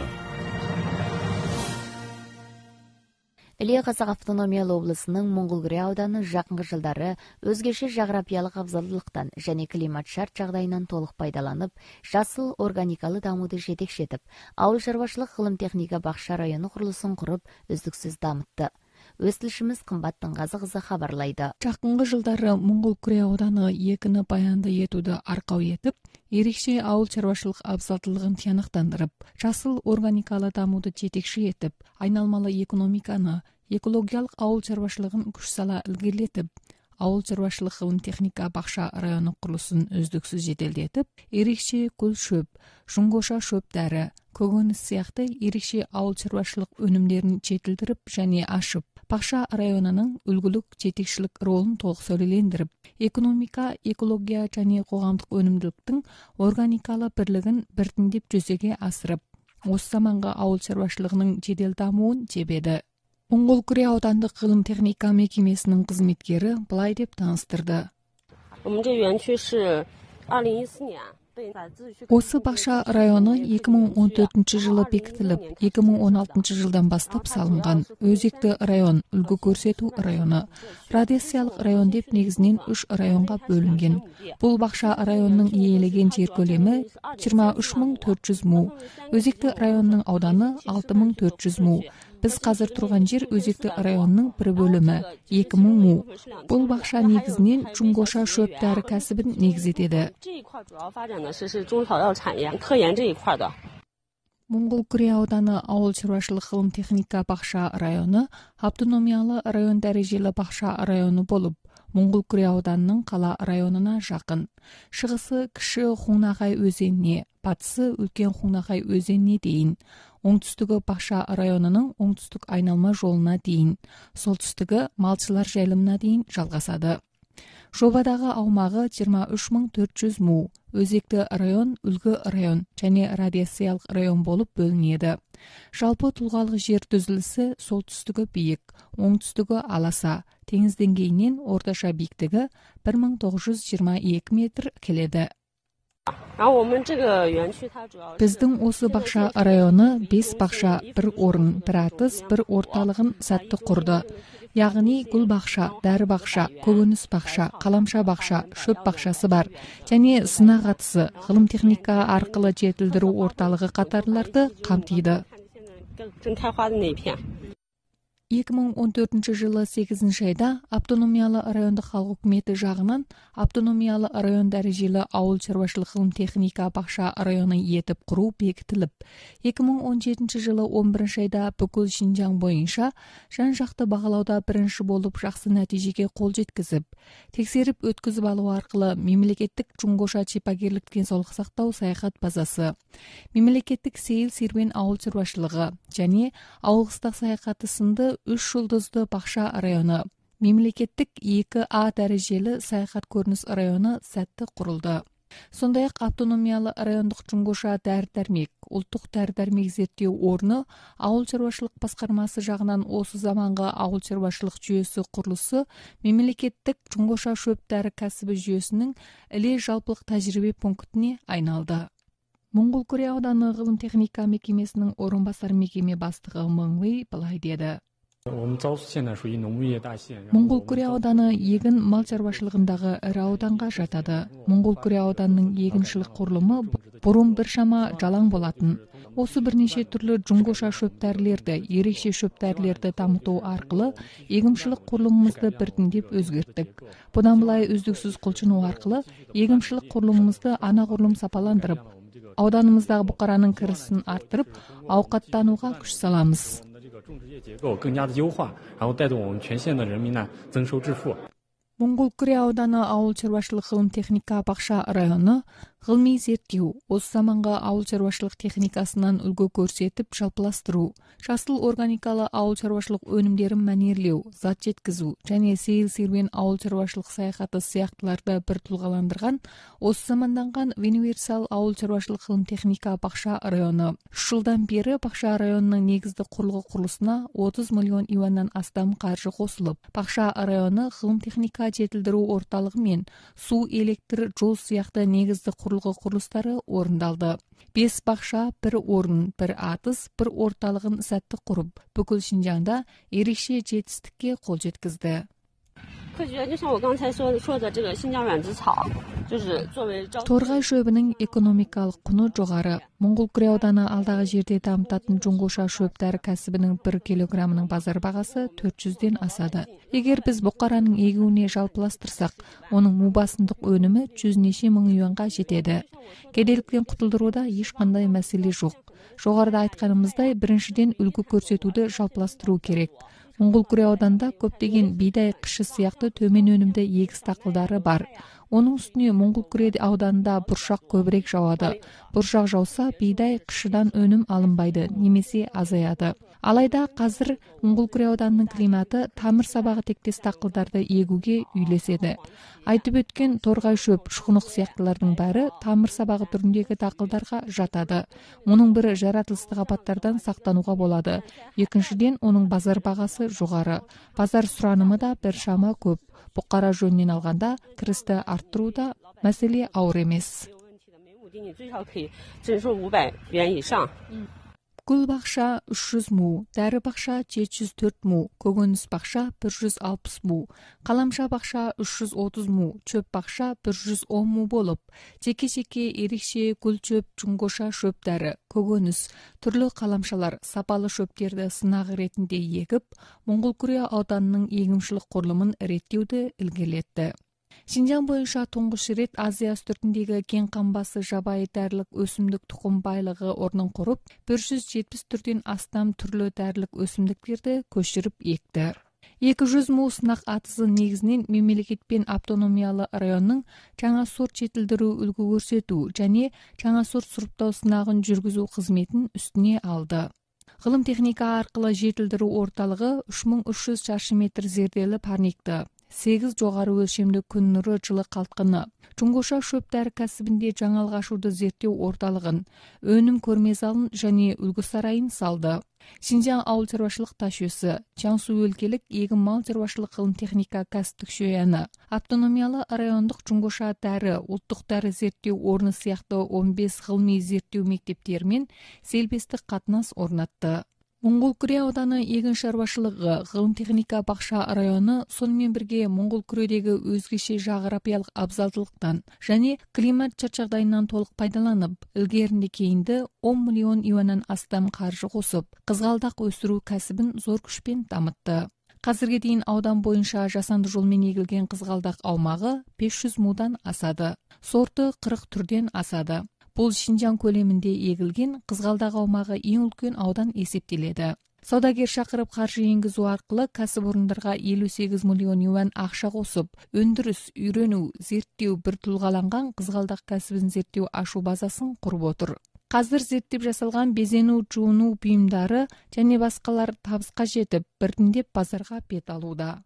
Іле Қазақ автономиялы облысының Моңғолкүре ауданы жақынғы жылдары өзгеше жағрапиялық абзалдылықтан және климат шарт жағдайынан толық пайдаланып, жасыл органикалы дамуды жетекшетіп, ауыл шаруашылық ғылым техника бақша районы құрылысын құрып, үздіксіз дамытты. Өз тілшіміз Қымбат Тыңғазықызы хабарлайды.
Жақынғы жылдары Моңғолкүре ауданы екіні баянды етуді арқау етіп, ерекше ауыл шаруашылық абзалдылығын тиянақтандырып, жасыл органикалы дамуды жетекші етіп, айналмалы экономиканы, экологиялық ауыл шаруашылығын күш сала ілгерілетіп, ауыл шаруашылық ғылым техника бақша районы құрылысын үздіксіз жетелдетіп, ерекше гүл шөп, жұңгоша шөп дәрі, көкөніс сияқты ерекше ауыл шаруашылық өнімдерін жетілдіріп және ашып, бақша районының үлгілік жетекшілік ролын толық сөйлелендіріп, экономика, экология және қоғамдық өнімділіктің органикалы бірлігін біртіндеп жүзеге асырып, осы заманғы ауыл шаруашылығының жедел дамуын тебеді. Моңғолкүре аудандық ғылым техника мекемесінің қызметкері былай деп таныстырды. Осы бақша районы екі мың он төртінші жылы бекітіліп, екі мың он алтыншы жылдан бастап салынған. Өзекті район, үлгі көрсету районы. Радиациялық район деп негізінен үш районға бөлінген. Бұл бақша районның иелеген жер көлемі жиырма үш мың төрт жүз му. Өзекті районның ауданы алты мың төрт жүз му. Біз қазір тұрған жер өзекті районның бір бөлімі екі мың му. Бұл бақша негізінен жұңгоша шөп дәрі кәсібін негізетеді. Моңғолкүре ауданы ауыл шаруашылық ғылым техника бақша районы автономиялы район дәрежелі бақша районы болып, Моңғолкүре ауданының қала районына жақын. Шығысы кіші Хуңнағай өзеніне, батысы үлкен Хуңнағай өзеніне дейін. Оңтүстігі бақша районының оңтүстік айналма жолына дейін, солтүстігі малшылар жайылымына дейін жалғасады. Жобадағы аумағы жиырма үш мың төрт жүз му, өзекті район, үлгі район және радиациялық район болып бөлінеді. Жалпы тұлғалық жер түзілісі солтүстігі биік, оңтүстігі аласа, теңіз деңгейінен орташа биіктігі бір мың тоғыз жүз жиырма екі метр келеді. Біздің осы бақша районы бес бақша, бір орын, бір атыз, бір орталығын сәтті құрды. Яғни гүл бақша, дәрі бақша, көкөніс бақша, қаламша бақша, шөп бақшасы бар. Және сынақ атысы, ғылым техника арқылы жетілдіру орталығы қатарларды қамтиды. екі мың он төртінші жылы сегізінші айда автономиялы райондық халық үкіметі жағынан автономиялы район дәрежелі ауыл шаруашылық ғылым техника бақша районы етіп құру бекітіліп, екі мың он жетінші жылы он бірінші айда бүкіл Шинжаң бойынша жан-жақты бағалауда бірінші болып жақсы нәтижеге қол жеткізіп, тексеріп өткізіп алу арқылы мемлекеттік жұңгоша шипагерлік денсаулық сақтау саяхат базасы, мемлекеттік сейіл серуен ауыл шаруашылығы және ауылыстық саяхаты сынды үш жұлдызды бақша районы, мемлекеттік екі А дәрежелі саяхат көрініс районы сәтті құрылды. Сондай-ақ автономиялы райондық жұңгоша дәрі-дәрмек, ұлттық дәрі-дәрмек зерттеу орны ауыл шаруашылық басқармасы жағынан осы заманғы ауыл шаруашылық жүйесі құрылысы мемлекеттік жұңгоша шөп дәрі кәсібі жүйесінің іле жалпылық тәжірибе пунктіне айналды. Моңғолкүре ауданы ғылым техника мекемесінің орынбасар мекеме бастығы Мыңвей былай деді. Моңғолкүре ауданы егін мал шаруашылығындағы ірі ауданға жатады. Моңғолкүре ауданының егіншілік құрылымы бұрын біршама жалаң болатын. Осы бірнеше түрлі жұңгоша шөптәрілерді, ерекше шөптәрілерді дамыту арқылы егіншілік құрылымымызды біртіндеп өзгерттік. Бұдан былай үздіксіз құлшыну арқылы егіншілік құрылымымызды анағұрлым сапаландырып, ауданымыздағы бұқараның кірісін арттырып, ауқаттануға күш саламыз. Моңғолкүре ауданы ауыл шаруашылық ғылым техника бақша районы Ғылыми зерттеу, осы заманғы ауыл шаруашылық техникасынан үлгі көрсетіп жалпыластыру, жасыл органикалы ауыл шаруашылық өнімдерін мәнерлеу, зат жеткізу және сейіл серуен ауыл шаруашылық саяхаты сияқтыларды бір тұлғаландырған осы заманданған универсал ауыл шаруашылық ғылым техника бақша районы. Үш жылдан бері бақша районының негізді құрылғы құрылысына отыз миллион юаннан астам қаржы қосылып, бақша районы ғылым техника жетілдіру орталығы мен су, электр, жол сияқты негізді құрылғы құрылыстары орындалды. Бес бақша, бір орын, бір атыс, бір орталығын сәтті құрып, бүкіл Шинжаңда ерекше жетістікке қол жеткізді. Торғай шөбінің экономикалық құны жоғары. Моңғолкүре ауданы алдағы жерде дамытатын жоңғоша шөп дәрі кәсібінің бір килограммының базар бағасы төрт жүзден асады. Егер біз бұқараның егуіне жалпыластырсақ, оның мубасындық өнімі жүз неше мың юанға жетеді. Кедейліктен құтылдыруда ешқандай мәселе жоқ. Жоғарыда айтқанымыздай, біріншіден үлгі көрсетуді жалпыластыру керек. Моңғолкүре ауданда көптеген бидай, қышы сияқты төмен өнімді егіс дақылдары бар. Оның үстіне Моңғолкүре ауданында бұршақ көбірек жауады. Бұршақ жауса, бидай қышыдан өнім алынбайды, немесе азаяды. Алайда қазір Моңғолкүре ауданының климаты тамыр сабағы тектес дақылдарды егуге үйлеседі. Айтып өткен торғай шөп, шұқынық сияқтылардың бәрі тамыр сабағы түріндегі дақылдарға жатады. Мұның бірі жаратылыстық апаттардан сақтануға болады. Екіншіден, оның базар бағасы жоғары. Базар сұранымы да біршама көп. Бұқара жөнінен алғанда кірісті арттыруда мәселе ауыр емес. Гүл бақша үш жүз му, дәрі бақша жеті жүз төрт му, көкөніс бақша бір жүз алпыс му, қаламша бақша үш жүз отыз му, чөп бақша бір жүз он му болып, жеке-жеке ерекше гүл чөп, жоңғоша шөп дәрі, көкөніс, түрлі қаламшалар, сапалы шөптерді сынағы ретінде егіп, Моңғолкүре ауданының егіншілік құрылымын реттеуді ілгерілетті. Шинжаң бойынша тұңғыш рет Азия үстіртіндегі кең қамбасы жабайы дәрілік өсімдік тұқым байлығы орнын құрып, бір жүз жетпіс түрден астам түрлі дәрілік өсімдіктерді көшіріп екті. екі жүз му сынақ атысы негізінен мемлекетпен автономиялы районның жаңа сорт жетілдіру, үлгі көрсету және жаңа сорт сұрыптау сынағын жүргізу қызметін үстіне алды. Ғылым техника арқылы жетілдіру орталығы үш мың үш жүз шаршы метр зерделі парникті, сегіз жоғары өлшемді күн нұры жылы қалтқыны, жоңғоша шөп дәрі кәсібінде жаңалық ашуды зерттеу орталығын, өнім көрме залын және үлгі сарайын салды. Шинжаң ауыл шаруашылық ташөсі, Чаңсу өлкелік егін мал шаруашылық ғылым техника кәсіптік шөяны, автономиялы райондық жоңғоша дәрі, ұлттық дәрі зерттеу орны сияқты он бес ғылыми зерттеу мектептерімен селбестік қатынас орнатты. Моңғолкүре ауданы егін шаруашылығы ғылым техника бақша районы сонымен бірге Моңғолкүредегі өзгеше жағырапиялық абзалдылықтан және климат жағдайынан толық пайдаланып, ілгерінде кейінді он миллион юаннан астам қаржы қосып, қызғалдақ өсіру кәсібін зор күшпен дамытты. Қазірге дейін аудан бойынша жасанды жолмен егілген қызғалдақ аумағы бес жүз мудан асады. Сорты қырық түрден асады. Бұл Шинжаң көлемінде егілген қызғалдақ аумағы ең үлкен аудан есептеледі. Саудагер шақырып қаржы енгізу арқылы кәсіпорындарға елу сегіз миллион юан ақша қосып, өндіріс, үйрену, зерттеу бір тұлғаланған қызғалдақ кәсібін зерттеу ашу базасын құрып отыр. Қазір зерттеп жасалған безену, жуыну бұйымдары және басқалар табысқа жетіп, біртіндеп базарға бет алуда.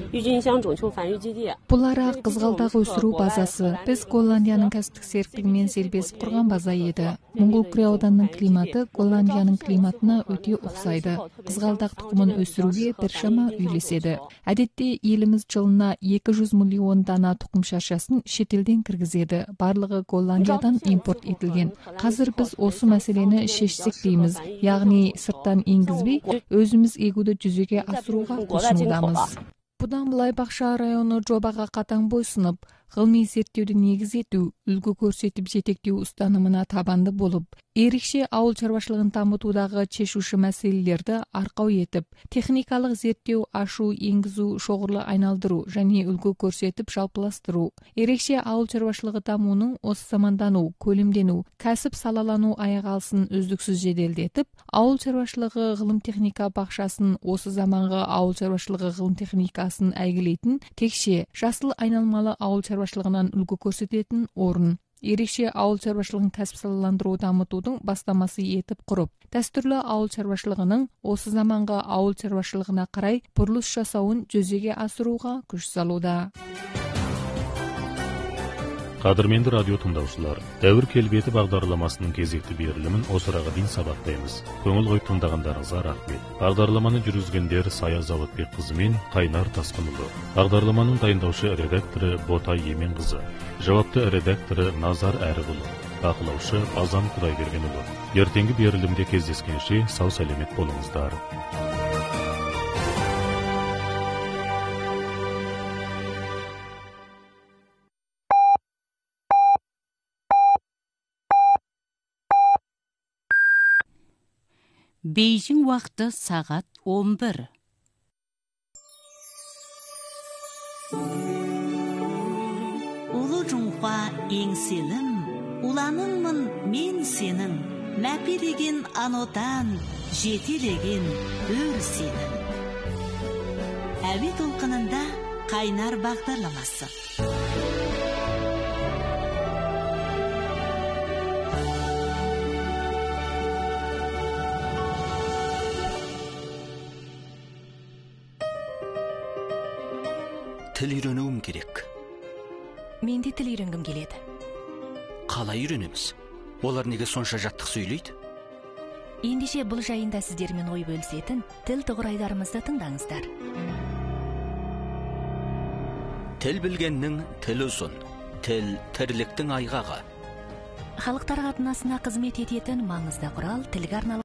Бұл ара қызғалдақ өсіру базасы. Біз Голландияның кәсіптік серіктігімен селбесіп құрған база еді. Моңғолкүре ауданының климаты Голландияның климатына өте ұқсайды. Қызғалдақ тұқымын өсіруге біршама үйлеседі. Әдетте еліміз жылына екі жүз миллион дана тұқым шашасын шетелден кіргізеді. Барлығы Голландиядан импорт етілген. Қазір біз осы мәселені шешсек дейміз. Яғни сырттан енгізбей, өзіміз егуді жүзеге асыруға құлшынудамыз. Бұдан былай бақша районы жобаға қатаң бойсынып, ғылыми зерттеуді негіз ету, үлгі көрсетіп жетектеу ұстанымына табанды болып, ерекше ауыл шаруашылығын дамытудағы шешуші мәселелерді арқау етіп, техникалық зерттеу, ашу, енгізу, шоғырлы айналдыру және үлгі көрсетіп жалпыластыру. Ерекше ауыл шаруашылығы дамуының осы замандану, көлемдену, кәсіп салалану аяқ алысын үздіксіз жеделдетіп, ауыл шаруашылығы ғылым техника бақшасын осы заманғы ауыл шаруашылығы ғылым техникасын әйгілейтін текше, жасыл айналмалы ауыл шаруашылығынан үлгі көрсететін орын. ерекше ауыл шаруашылығын кәсіп салаландыру дамытудың бастамасы етіп құрып, дәстүрлі ауыл шаруашылығының осы заманғы ауыл шаруашылығына қарай бұрылыс жасауын жүзеге асыруға күш салуда.
Қадірменді радио тыңдаушылар, дәуір келбеті бағдарламасының кезекті берілімін осыраға дейін сабақтаймыз. Көңіл қойып тыңдағандарыңызға рахмет. Бағдарламаны жүргізгендер Сая Заводбек қызы мен Қайнар Тасқынұлы. Бағдарламаның дайындаушы редакторы Ботай Еменқызы. Жауапты редакторы Назар Әріұлы. Бақылаушы Азан Құдайбергенұлы. Ертеңгі берілімде кездескенше сау сәлемет болыңыздар.
Бейжің уақыты сағат он бір. Улы Жунхуа еңселім, уланыңмын мен сенің, мәпелеген анотан, жетелеген өр сенің. Әуе толқынында Қайнар бағдарламасы.
Тіл үйренуім керек.
Мен де тіл үйренгім келеді.
Қалай үйренеміз? Олар неге сонша жаттық сөйлейді?
Ендеше бұл жайында сіздермен ой бөлісетін тіл тұғырайдарымызды тыңдаңыздар.
Тіл білгеннің тіл ұзын, тіл тірліктің айғағы.
Халықтар қатынасына қызмет ететін маңызды құрал тілге арналған